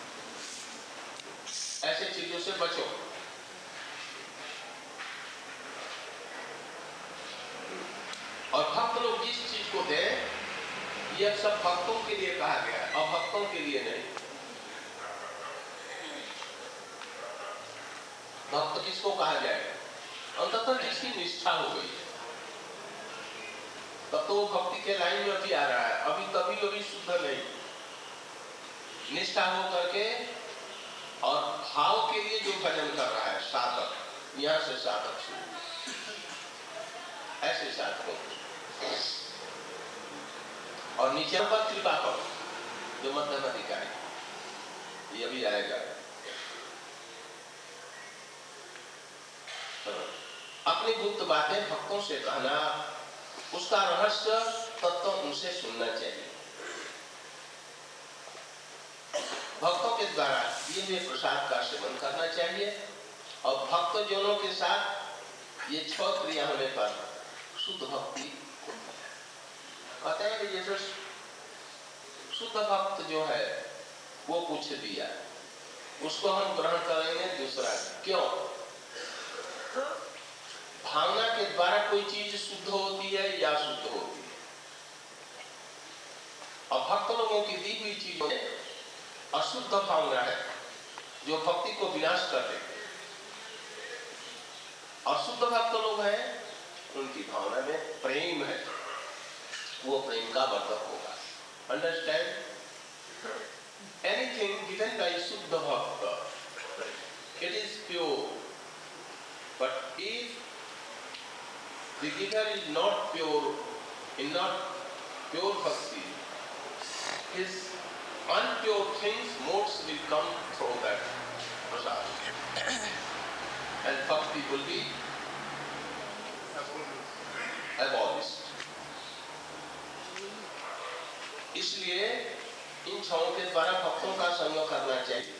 ऐसे चीजों से बचो। और भक्त लोग जिस चीज को दें, यह सब भक्तों के लिए कहा गया है और भक्तों के लिए नहीं। भक्त किसको कहा जाएगा? अंततः जिसकी निष्ठा हो गई है, तब तो वो भक्ति के लाइन में अभी आ रहा है, अभी तभी कभी शुद्ध नहीं। निष्ठा हो करके और भाव के लिए जो भजन कर रहा है साधक, यहाँ से साधक शुरू, ऐसे साधकों और नीचे पर कृपा करो जो मध्यम अधिकारी, ये भी आएगा। अपनी गुप्त बातें भक्तों से कहना, उसका रहस्य तत्व उनसे सुनना चाहिए। भक्तों के द्वारा ये भी प्रसाद का सेवन करना चाहिए और भक्तजनों के साथ ये छह क्रिया होने पर शुद्ध भक्ति कहते हैं कि जैसे शुद्ध भक्त जो है वो कुछ दिया, उसको हम ग्रहण करेंगे दूसरा। क्यों? भावना के द्वारा कोई चीज शुद्ध होती है या शुद्ध होती है, और भक्त लोगों की दी हुई चीजों में अशुद्ध भावना है जो भक्ति को विनाश कर देती है। अशुद्ध भक्त लोग हैं, उनकी भावना में प्रेम है, वो प्रेम का वर्धक होगा। अंडरस्टैंड? एनीथिंग गिवन बाय शुद्ध भक्त, it is pure, but if the giver is not pure, in not pure bhakti, his unpure things, modes will come through that prasad, and bhakti will be abolished. इसलिए इन छहों के द्वारा भक्तों का संग करना चाहिए।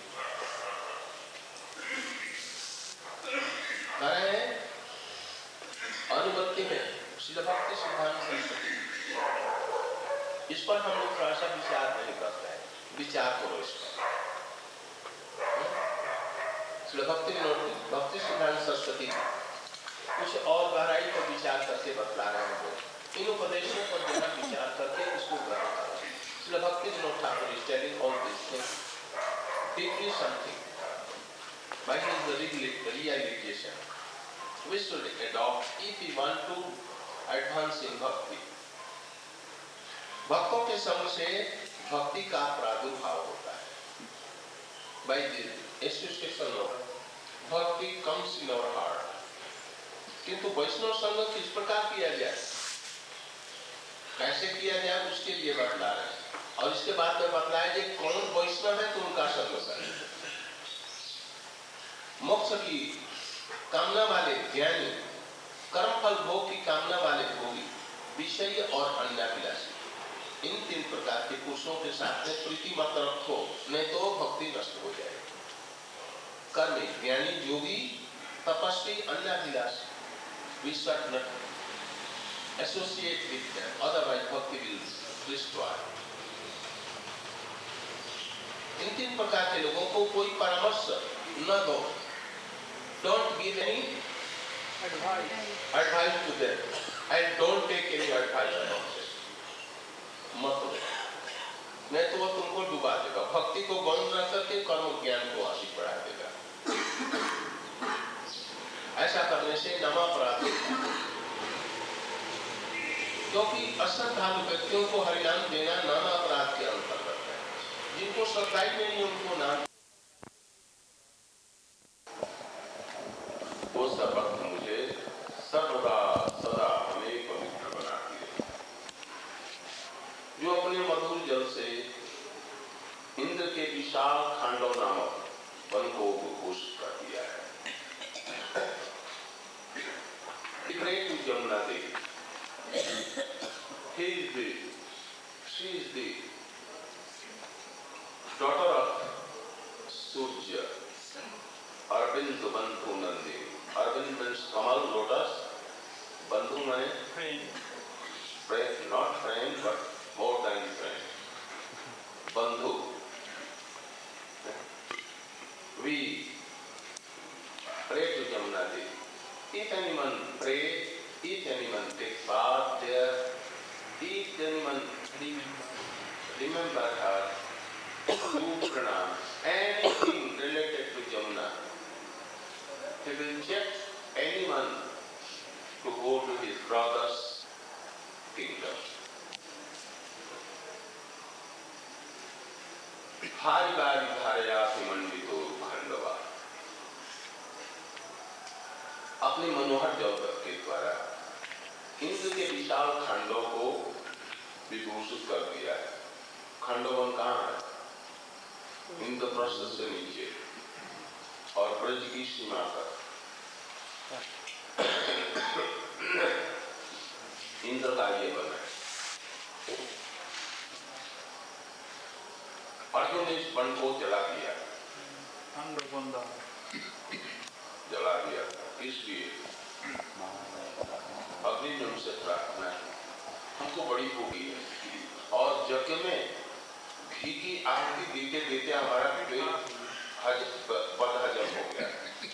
करें अनुगत्य में श्रील भक्ति सिद्धांत सरस्वती, इस पर हम लोग थोड़ा सा विचार नहीं करते हैं, विचार करो इस पर। श्रील भक्ति भक्ति सिद्धांत सरस्वती कुछ और गहराई पर विचार करके बतला रहे हैं। इन उपदेशों पर जो है विचार करके इसको ग्रहण करें। श्रील भक्ति Vinod Thakur is telling all these things, deeply something by his realization we should adopt if we want to advance in bhakti. भक्तों के संग से भक्ति का प्रादुर्भाव होता है। By the association of bhakti comes in our heart. किंतु वैष्णव संग किस प्रकार किया जाए, कैसे किया जाए, उसके लिए बतला रहे हैं। और इसके बाद में बतलाया कि कौन वैष्णव है तो उनका संग करें। मोक्ष की कामना वाले ज्ञानी, कर्मफल भोग की कामना वाले भोगी, विषय और अन्याभिलाषी, इन तीन प्रकार के पुरुषों के साथ में प्रीति मत रखो, नहीं तो भक्ति नष्ट हो जाएगी। कर्मी, ज्ञानी, योगी, तपस्वी, अन्याभिलाषी, we should not associate with them, otherwise bhakti will destroy. इन तीन प्रकार के लोगों को कोई परामर्श न दो। Don't give any advice, advice to them, and don't take any advice from them. मत दो, नहीं तो वो तुमको डुबा देगा, भक्ति को गौण न करके कर्म ज्ञान को आगे बढ़ा देगा। ऐसा करने से नामापराध, क्योंकि अश्रद्धालु व्यक्तियों को हरिनाम देना नामापराध के अंतर्गत है। जिनको श्रद्धा ही नहीं उनको नाम, वो सब भक्त मुझे सर्वदा सदा हमें पवित्र बनाती है। जो अपने मधुर जल से इंद्र के विशाल खांडव नामक वन को घोषित कर दिया है। Great Jamuna Devi, he is the, she is the daughter of Surya, Arvind Bandhu Nandi. Arvind means Kamal lotus, Bandhu means friend, friend, not friend but more than friend. Bandhu. We pray to Jamuna Devi. If anyone pray, if anyone take bath there, if anyone remember her, do pranam, anything related to Jamuna, he will reject anyone to go to his brother's kingdom. Hari bari bharaya bhimandito bhandava. अपने मनोहर जलपथ के द्वारा इंद्र के विशाल खंडों को विभूषित कर दिया है। खंडोवन कहाँ है? इंद्रप्रस्थ से नीचे और ब्रज की सीमा पर इंद्र का ये बना है। अर्जुन ने इस वन को जला दिया, जला दिया। इसलिए अग्नि ने उनसे प्रार्थना की, हमको बड़ी भूखी है और यज्ञ में घी की आहुति देते देते हमारा पेट हज बद हजम हो गया।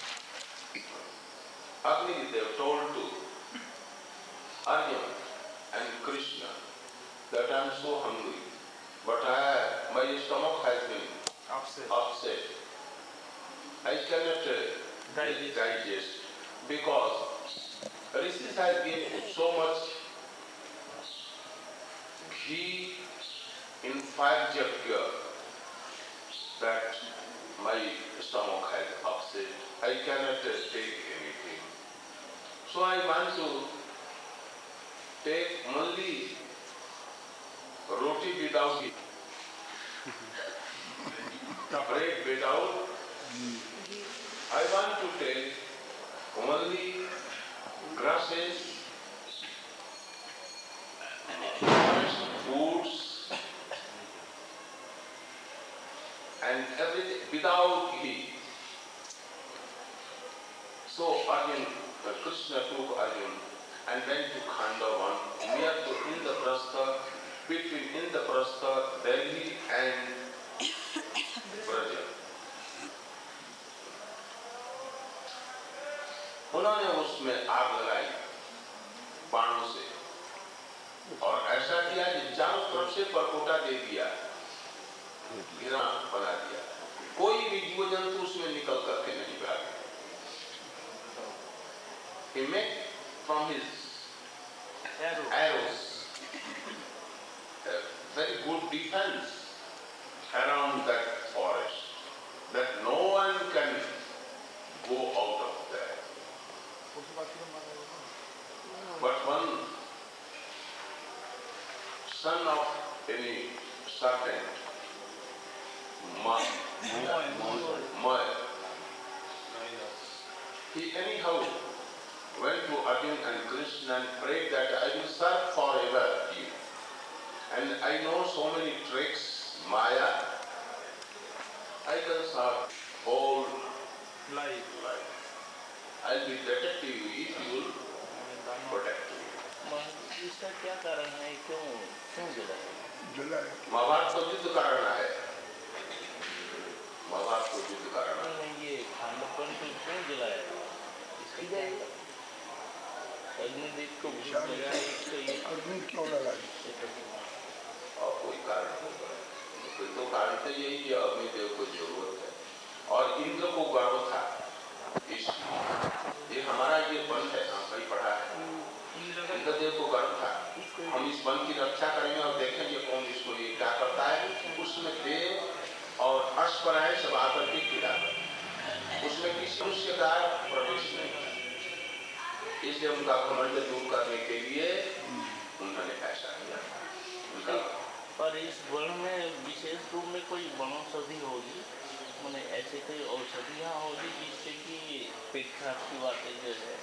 Agni they have told to Arjuna and Krishna that I am so hungry, but I, my stomach has been upset. upset. I cannot uh, digest. digest because Rishis has given so much ghee in five yajna that my stomach has upset. I cannot uh, take anything. So I want to take only roti without ghee, bread without. I want to take only grasses, forest foods, and everything without ghee. So Arjuna, Krishna took Arjuna and went to Khandavan, near to Indraprastha, between Indraprastha, Delhi and Braja. उन्होंने उसमें आग लगाई बाणों से और ऐसा किया कि चारों तरफ से परकोटा दे दिया, घेरा बना दिया, कोई भी जीव जंतु उसमें निकल करके नहीं भागे। He made from his arrows, arrows a very good defense around that forest, that no one can go out of there. But one son of any serpent, Maya, he anyhow went to Arjuna and Krishna and prayed that I will serve forever you. And I know so many tricks, Maya, I can serve whole life. life. I'll be protecting you if you will protect me. इसका क्या कारण है, क्यों क्यों जलाए? जलाए महाभारत को युद्ध कारण है, महाभारत को युद्ध कारण है। नहीं, ये खांडवन को क्यों जलाया? अग्निदेव को भूख लगा, तो ये अग्नि क्यों लगाई? और कोई कारण होगा, कोई तो कारण तो यही कि अग्निदेव को जरूरत है और इंद्र को गर्व था। ये हमारा ये वन है, हम कहीं पढ़ा है, इंद्रदेव को गर्व था, हम इस वन की रक्षा करेंगे और देखेंगे कौन इसको ये क्या करता है। उसमें देव और अश्वराय सब आकर के पीड़ा कर, उसमें किसी मनुष्य का प्रवेश नहीं, इसलिए उनका घमंड दूर करने के लिए उन्होंने ऐसा किया। उनका पर इस वन में विशेष रूप में कोई वनौषधि होगी, मैंने ऐसे कोई औषधियाँ होगी जिससे कि पेट खराब की बातें जो है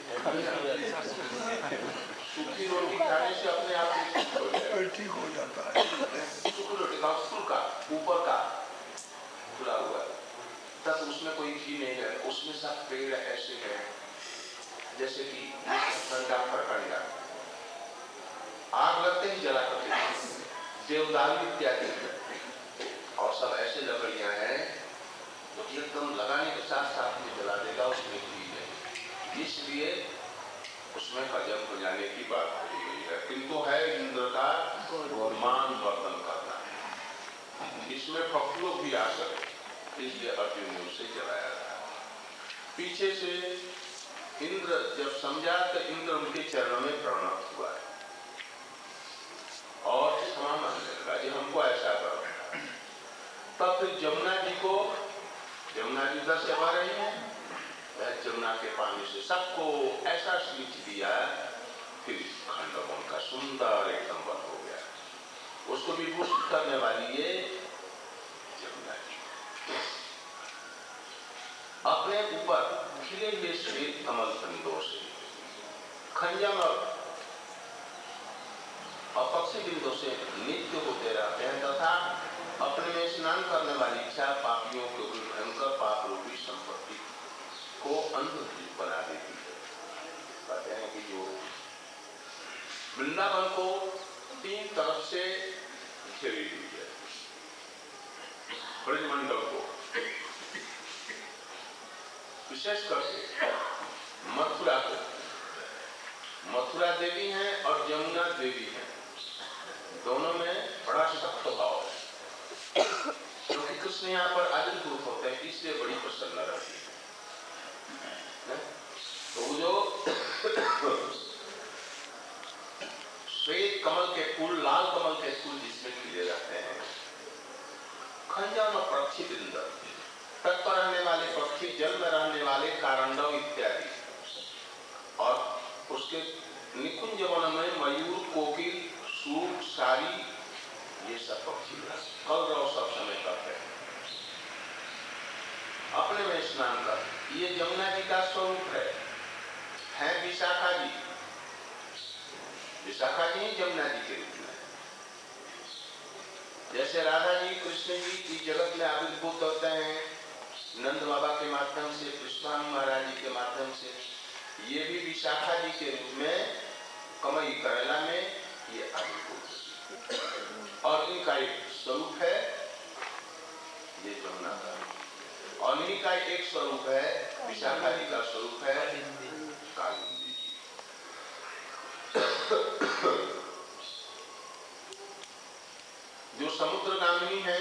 सूखी रोटी खाने से अपने आप ठीक हो जाता है। सूखी रोटी का फुल्का ऊपर का खुला हुआ है, तब उसमें कोई घी नहीं है, उसमें सब पेड़ ऐसे हैं जैसे कि ठंडा फरकंडा, आग लगते ही जला करते, देवदारू इत्यादि और सब ऐसे लकड़ियां हैं जो एकदम लगाने के साथ साथ में जला देगा, उसमें घी है, इसलिए उसमें हजम हो जाने की बात कही गई है। किंतु है इंद्र का मान वर्तन करना, इसमें पक्षियों भी आ सके, इसलिए अर्जुन ने उसे जलाया था। पीछे से इंद्र जब समझा तो इंद्र उनके चरणों में प्रणत हुआ है और क्षमा मांगने लगा जी हमको ऐसा करो। तब फिर जमुना जी को, जमुना जी उधर से आ रही है, वह यमुना के पानी से सबको ऐसा सींच दिया, फिर खंडवन का सुंदर एकदम वन हो गया। उसको विभूषित करने वाली ये यमुना जी अपने ऊपर खिले हुए श्वेत कमल बिंदुओं से खंजन और अपक्षी बिंदु से नित्य होते रहते हैं तथा अपने में स्नान करने वाली इच्छा पापियों के भयंकर पाप रूपी संपत्ति को अंधकृत बना देती है। कहते हैं कि जो वृंदावन को तीन तरफ से घेरी हुई है, ब्रजमंडल को विशेष करके मथुरा को, मथुरा देवी हैं और यमुना देवी हैं, दोनों में बड़ा सख्त भाव है क्योंकि कृष्ण यहाँ पर आदिभूत होते हैं, इसलिए बड़ी प्रसन्न रहती है। तो जो श्वेत कमल के फूल, लाल कमल के फूल जिसमें खिले रहते हैं, खंजन और पक्षी बिंद, तट पर रहने वाले पक्षी, जल में रहने वाले कारंडव इत्यादि, और उसके निकुंज वन में मयूर, कोकिल, सूर, सारी, ये सब पक्षी कलरव सब समय करते हैं। अपने में स्नान कर, ये यमुना जी का स्वरूप है, है विशाखा जी। विशाखा जी यमुना जी के रूप में, जैसे राधा जी कृष्ण जी की जगत में आविर्भूत होते हैं नंद बाबा के माध्यम से, कृष्ण महाराज जी के माध्यम से, ये भी विशाखा जी के रूप में कमई करेला में ये आविर्भूत, और इनका एक स्वरूप है ये यमुना का, और इन्हीं का एक स्वरूप है विशाखा जी का स्वरूप है कालिंदी जी। जो समुद्रगामिनी है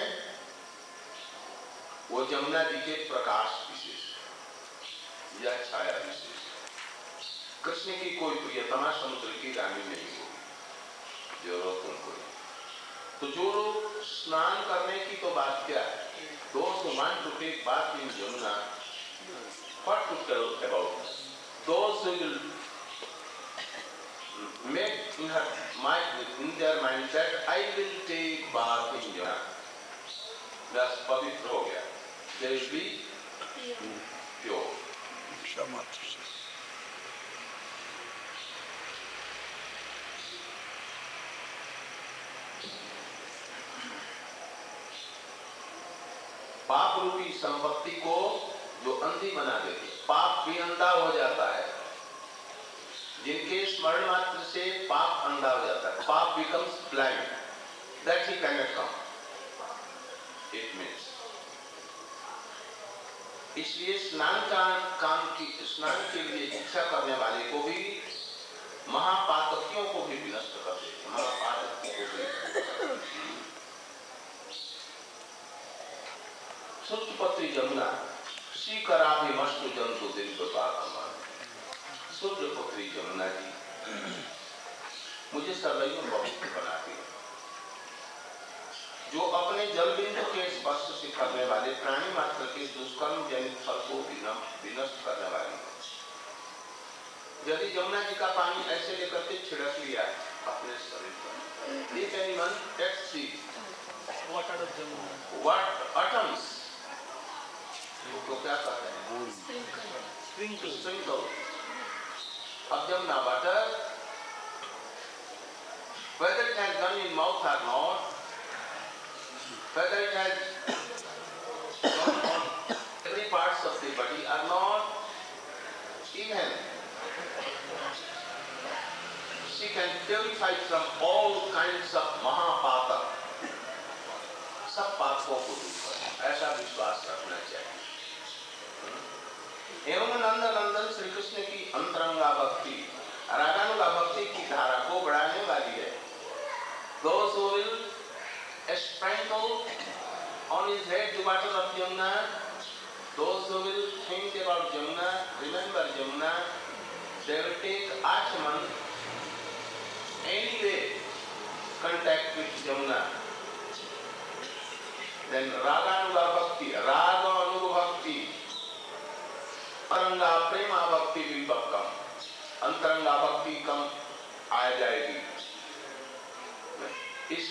वो यमुना जी के प्रकाश विशेष या छाया विशेष। कृष्ण की कोई प्रियतमा समुद्र की रानी नहीं होगी जो रोक उनको। तो जो लोग स्नान करने की तो बात क्या है, those who want to take bath in Yamuna, what to tell about? Those who will make in her mind, in their mind that I will take bath in Yamuna, that's पवित्र हो गया, they will be pure. पाप रूपी संपत्ति को जो अंधी बना देती, पाप भी अंधा हो जाता है। जिनके स्मरण मात्र से पाप अंधा हो जाता है, पाप becomes blind, that he cannot come. It means इसलिए स्नान का काम की, स्नान के लिए इच्छा करने वाले को भी, महापातकियों को भी विनष्ट कर देते, महापातकियों को भी। सूर्यपत्री यमुना शिखरा भी मस्तु जंतु दिन प्रपातमान। सूर्यपत्री यमुना जी मुझे सर्वैव पवित्र बनाती है। जो अपने जल बिंदु के स्पर्श से करने वाले प्राणी मात्र के दुष्कर्म जनित फल को विनष्ट करने वाली। यदि यमुना जी का पानी ऐसे लेकर के छिड़क लिया अपने शरीर पर, if anyone takes the water of Jamuna, what atoms, तो क्या कहते हैं? Sprinkle. Sprinkle. Of Jamuna water, whether it has gone in mouth or not, whether it has gone on every parts of the body or not, even she can purify from all kinds of महापातक, सब पापों को दूर कर, ऐसा विश्वास रखना चाहिए। एवं नंद नंदन श्री कृष्ण की अंतरंगा भक्ति, रागानुगा भक्ति की धारा को बढ़ाने वाली है। Those who will sprinkle on his head the water of Yamuna, those who will think about Yamuna, remember Yamuna, they will take Achaman, anyway contact with Yamuna. Then Raganuga Bhakti, Raga Anuga Bhakti, Paranga Prema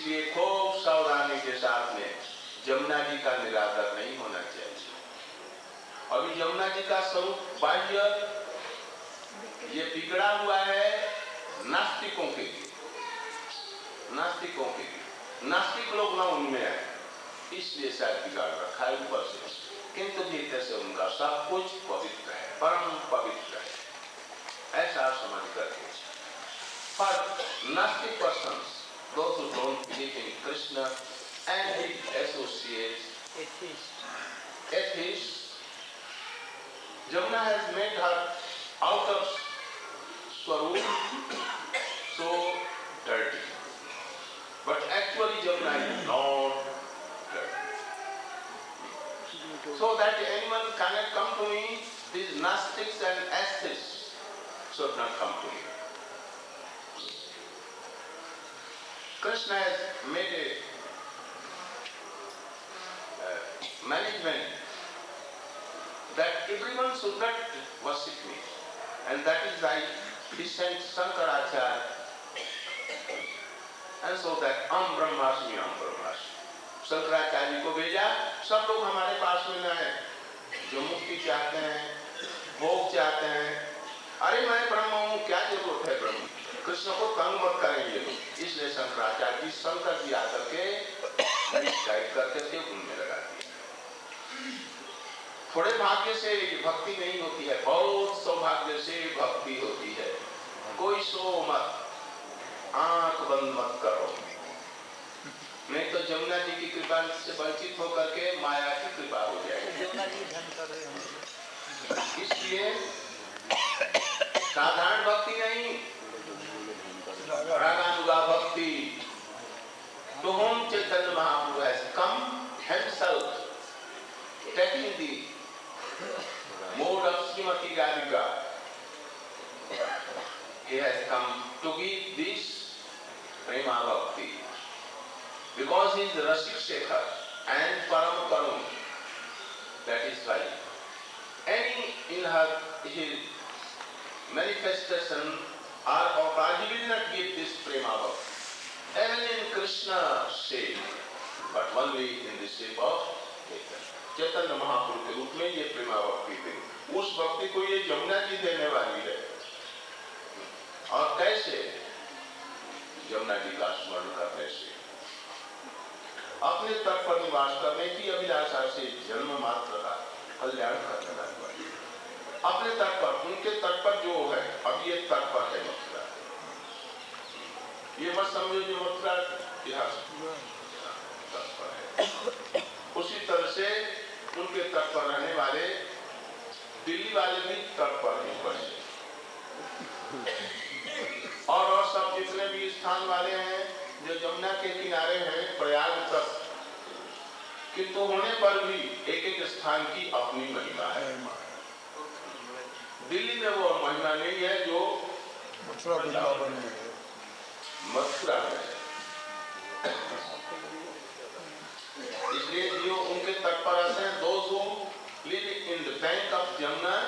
इसलिए खूब सावधानी के साथ में जमुना जी का निरादर नहीं होना चाहिए। अभी यमुना जी का स्वरूप बाह्य ये बिगड़ा हुआ है नास्तिकों के लिए, नास्तिकों के लिए नास्तिक लोग ना उनमें आए, इसलिए शायद बिगाड़ रखा है ऊपर से, किंतु भीतर से उनका सब कुछ पवित्र है, परम पवित्र है, ऐसा समझ करके। पर नास्तिक persons, those who don't believe in Krishna and his associates, atheists, Jamuna has made her out of Swarup so dirty. But actually Jamuna is not dirty. So that anyone cannot come to me, these Gnostics and atheists should not come to me. Krishna has made a uh, management that everyone should not worship me, and that is why he sent Shankaracharya, and so that Am Brahmasmi, Am Brahmasmi. Shankaracharya ji को भेजा, सब लोग हमारे पास में न आए, जो मुक्ति चाहते हैं, भोग चाहते हैं। अरे मैं ब्रह्म हूँ, क्या जरूरत है ब्रह्म? कृष्ण को तंग मत करेंगे। इसलिए शंकराचार्य जी शंकर जी आकर के गाइड करके थे, उनमें लगा दिए। थोड़े भाग्य से भक्ति नहीं होती है, बहुत सौभाग्य से भक्ति होती है। कोई सो मत, आंख बंद मत करो, नहीं तो जमुना जी की कृपा से वंचित होकर के माया की कृपा हो जाएगी। जमुना जी धन कर रहे हैं, इसलिए साधारण भक्ति नहीं, रागानुगा भक्ति। To whom Chaitanya Mahaprabhu has come himself, taking the mode of Srimati Radhika, he has come to give this prema bhakti. Because he is Rasik Shekhar and Param Karun, that is why. Any in her his manifestation or of he will not give this prema bhakti. Even in Krishna shape, but only in the shape of Chaitanya Mahaprabhu के रूप में ये प्रेमा भक्ति दे। उस भक्ति को ये यमुना जी देने वाली है। और कैसे? यमुना जी का स्मरण करने से, अपने तट पर निवास करने की अभिलाषा से जन्म मात्र का कल्याण करने वाली, अपने तट पर, उनके तट पर जो है, अब ये तट पर है मथुरा, ये मत समझो जो मथुरा इतिहास तट पर है। उसी तरह से उनके तट पर रहने वाले दिल्ली वाले भी तट पर ही बसे, और और सब जितने भी स्थान वाले हैं जो जमुना के किनारे हैं प्रयाग तक, किंतु होने पर भी एक एक स्थान की अपनी महिमा है। दिल्ली में वो महिमा नहीं है जो मथुरा वृंदावन में है, मथुरा में है। इसलिए जो उनके तट पर आते हैं, those who live in the bank of Jamuna,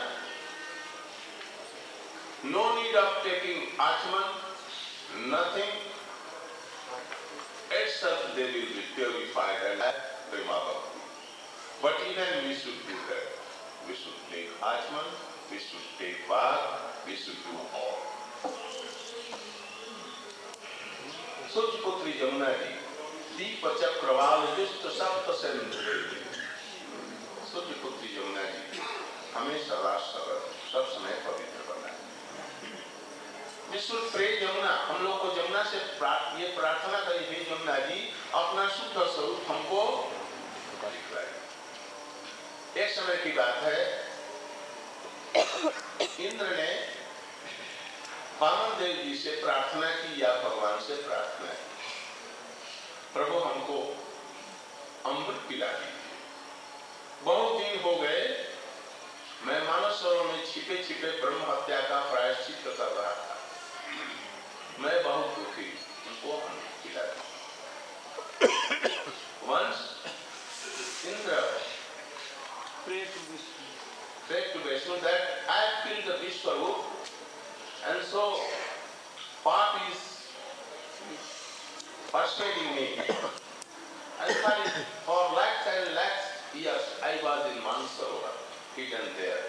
no need of taking Achman, nothing. Itself they will be purified and have prema bhakti. But even we should do that. We should take Achman, we should take bath, we should do all. Sujiputri Jamuna ji, Deepa Chakraval Vishta Sapta Sendri. Sujiputri Jamuna ji, हमें सदा सरल, सब समय पवित्र बना। विश्व प्रेम यमुना, हम लोग को यमुना से ये प्रार्थना करी, हे यमुना जी अपना शुद्ध स्वरूप हमको दिखलाए। एक समय की बात है, इंद्र ने वामन देव जी से प्रार्थना की, या भगवान से प्रार्थना की, प्रभु हमको अमृत पिला दीजिए। बहुत दिन हो गए, मैं मानव सरोवर में छिपे छिपे ब्रह्म हत्या का प्रायश्चित कर रहा था, मैं बहुत दुखी, उनको अमृत पिला दिया। Once Indra prayed to Vishnu, prayed to Vishnu that I feel the Vishwarup, and so part is persuading me. And finally, for lakhs and lakhs years, I was in Mansarovar, hidden there.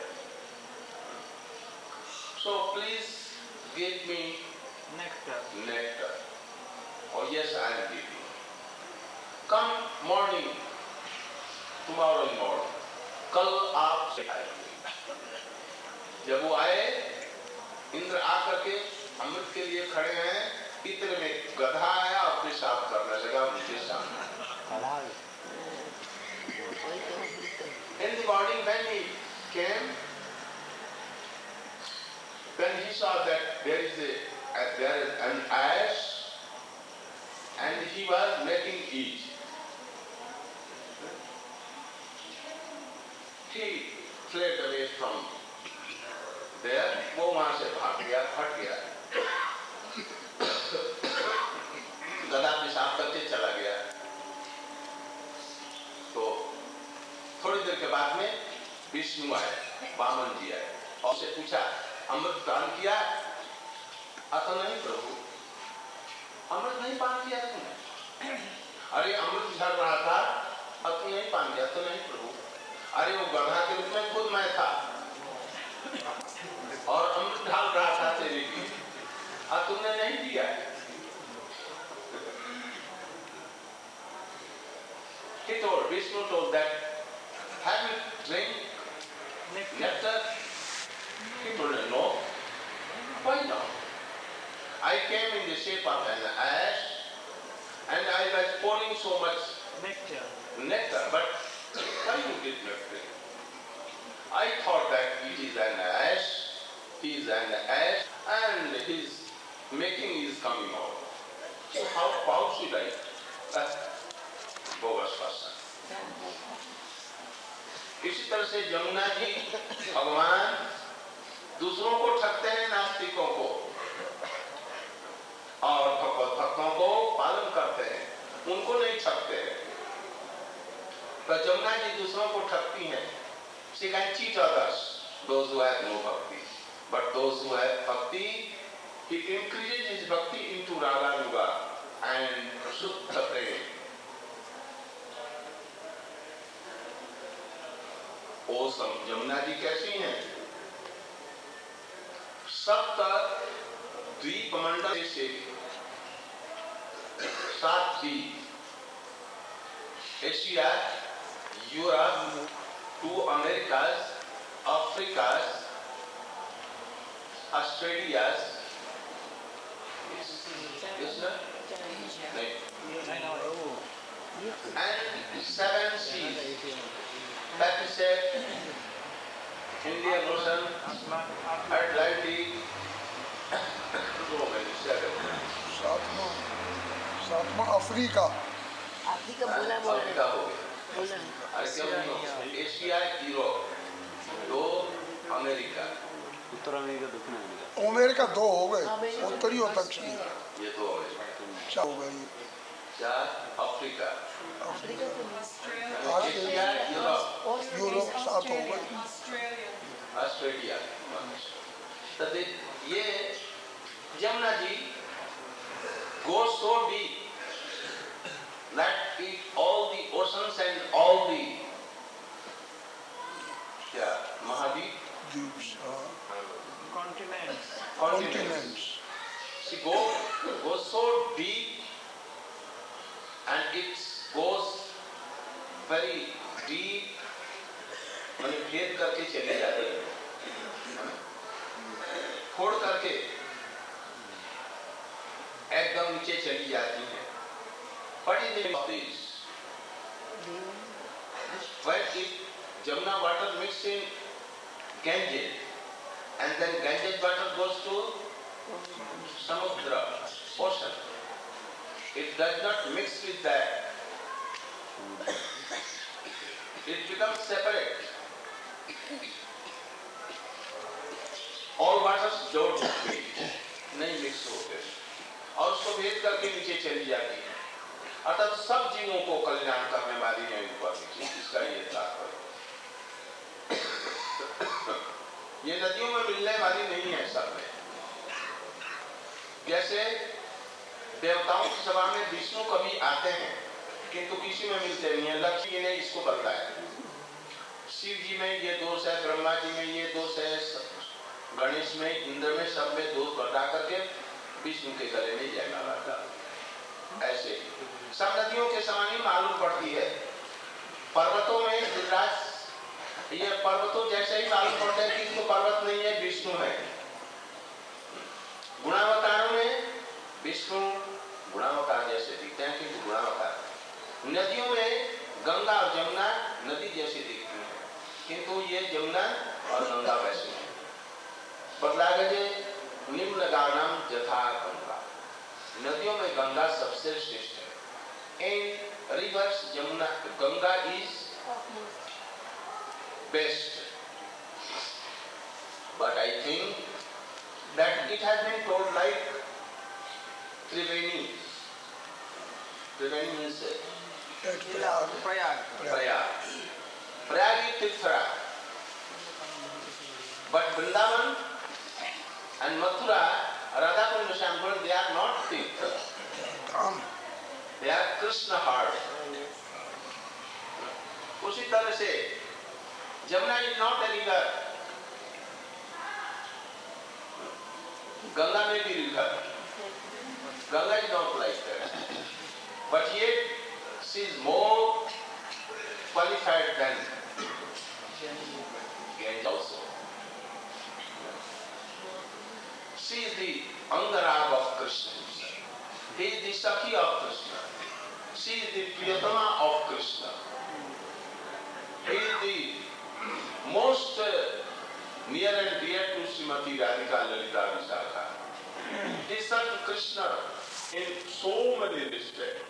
So please give me nectar. nectar. Oh yes, I am giving. Come morning, tomorrow morning. कल आप से आएंगे। जब वो आए, इंद्र आकर के अमृत के लिए खड़े हैं, इतने में गधा आया और पेशाब करने लगा उनके सामने। In the morning when he came, then he saw that there is a, a there is an ash, and he was making it. He fled away from there. वो वहां से भाग गया, फट गया। गधा पेशाब करके चला गया। तो थोड़ी देर के बाद में विष्णु आए, वामन जी आए और उससे पूछा, अमृत पान किया? अतः नहीं प्रभु, अमृत नहीं पान किया तुमने। अरे अमृत झड़ रहा था, अब तुम नहीं पान किया? तो नहीं प्रभु, अरे वो गधा के रूप में खुद मैं था और अमृत ढाल रहा था तेरे लिए, अब तुमने नहीं दिया। He told, Vishnu told that, have you drink nectar? He told him, no. Why not? I came in the shape of an ash and I was pouring so much Nectar. nectar, but why you did not drink? I thought that it is an ash, he is an ash, and his making is coming out. So how, how should I? That's bogus person. इसी तरह से यमुना जी भगवान दूसरों को ठगते हैं, नास्तिकों को, और भगवत भक्तों को पालन करते हैं, उनको नहीं ठगते हैं। तो यमुना जी दूसरों को ठगती हैं। She can cheat others, those who have no bhakti. But those who have bhakti, he increases his bhakti into raga nuga and shuddha prem. ओ सम यमुना जी कैसी हैं? सप्त द्वीप मंडल से सात द्वीप, Asia, Europe, two Americas, Africas, Australias, yes sir? And seven seas, Pacific, Indian Ocean, Atlantic, so many, seven. सातवां सातवां Africa Africa बोला बोला अफ्रीका हो गया। बोला अरे क्यों नहीं हो? एशिया, यूरोप, दो अमेरिका, उत्तर अमेरिका, दक्षिण अमेरिका। अमेरिका दो हो गए, उत्तरी और दक्षिणी ये दो अमेरिका, चार हो गए। चार अफ्रीका, अफ्रीका तो एशिया, यूरोप, यूरोप सात हो गए। ऑस्ट्रेलिया। तो दे- ये Yamuna ji goes so deep that it all the oceans and all the yeah, Mahadeep द्वीप Continents. continents. Continents She go, goes so deep and it goes very deep, माने भेद करके चले जाते हैं, फोड़ करके एकदम नीचे चली जाती हैं। What is the meaning of this? When it Jamuna water mixed in Ganges, and then Ganges water goes to Samudra, ocean. It does not mix with that. It becomes separate. All waters don't mix, नहीं mix होते और उसको भेद करके नीचे चली जाती है। अर्थात सब जीवों को कल्याण करने वाली है ऊपर नीचे, इसका ये तात्पर्य। ये नदियों में मिलने वाली नहीं है सब में। जैसे देवताओं की सभा में विष्णु कभी आते हैं किंतु किसी में मिलते नहीं है। लक्ष्मी जी ने इसको बताया, शिव जी में ये दोष है, ब्रह्मा जी में ये दोष है, गणेश में, इंद्र में, सब में दोष बता करके विष्णु के गले में जयमाला डाल। ऐसे सब नदियों के समान ही मालूम पड़ती है। पर्वतों में गिरिराज, ये पर्वतों जैसे ही मालूम पड़ता है कि इनको पर्वत नहीं है, विष्णु है। गुणावतारों में विष्णु गुणावतार जैसे दिखते हैं किंतु गुणावतार। नदियों में गंगा और जमुना नदी जैसी दिखती है किंतु ये जमुना और गंगा वैसी है। बदला गए निम्न गानम यथा गंगा, नदियों में गंगा सबसे श्रेष्ठ है। इन rivers Jamuna Ganga is best, but I think that it has been told like Triveni. Triveni means Prayag Prayag Prayag. Prayag is Tirthara. But Vrindavan and Mathura, Radha Kund Shankar, they are not Tirtha. Dham They are Krishna heart. उसी तरह से Jamuna is not a river. Ganga may be river. Ganga is not like that. But yet she is more qualified than Ganges also. She is the Angarag of Krishna. He is the Sakhi of Krishna. She is the Priyatama of Krishna. He is the most uh, near and dear to Srimati Radhika Lalita Vishakha. He served Krishna in so many respects.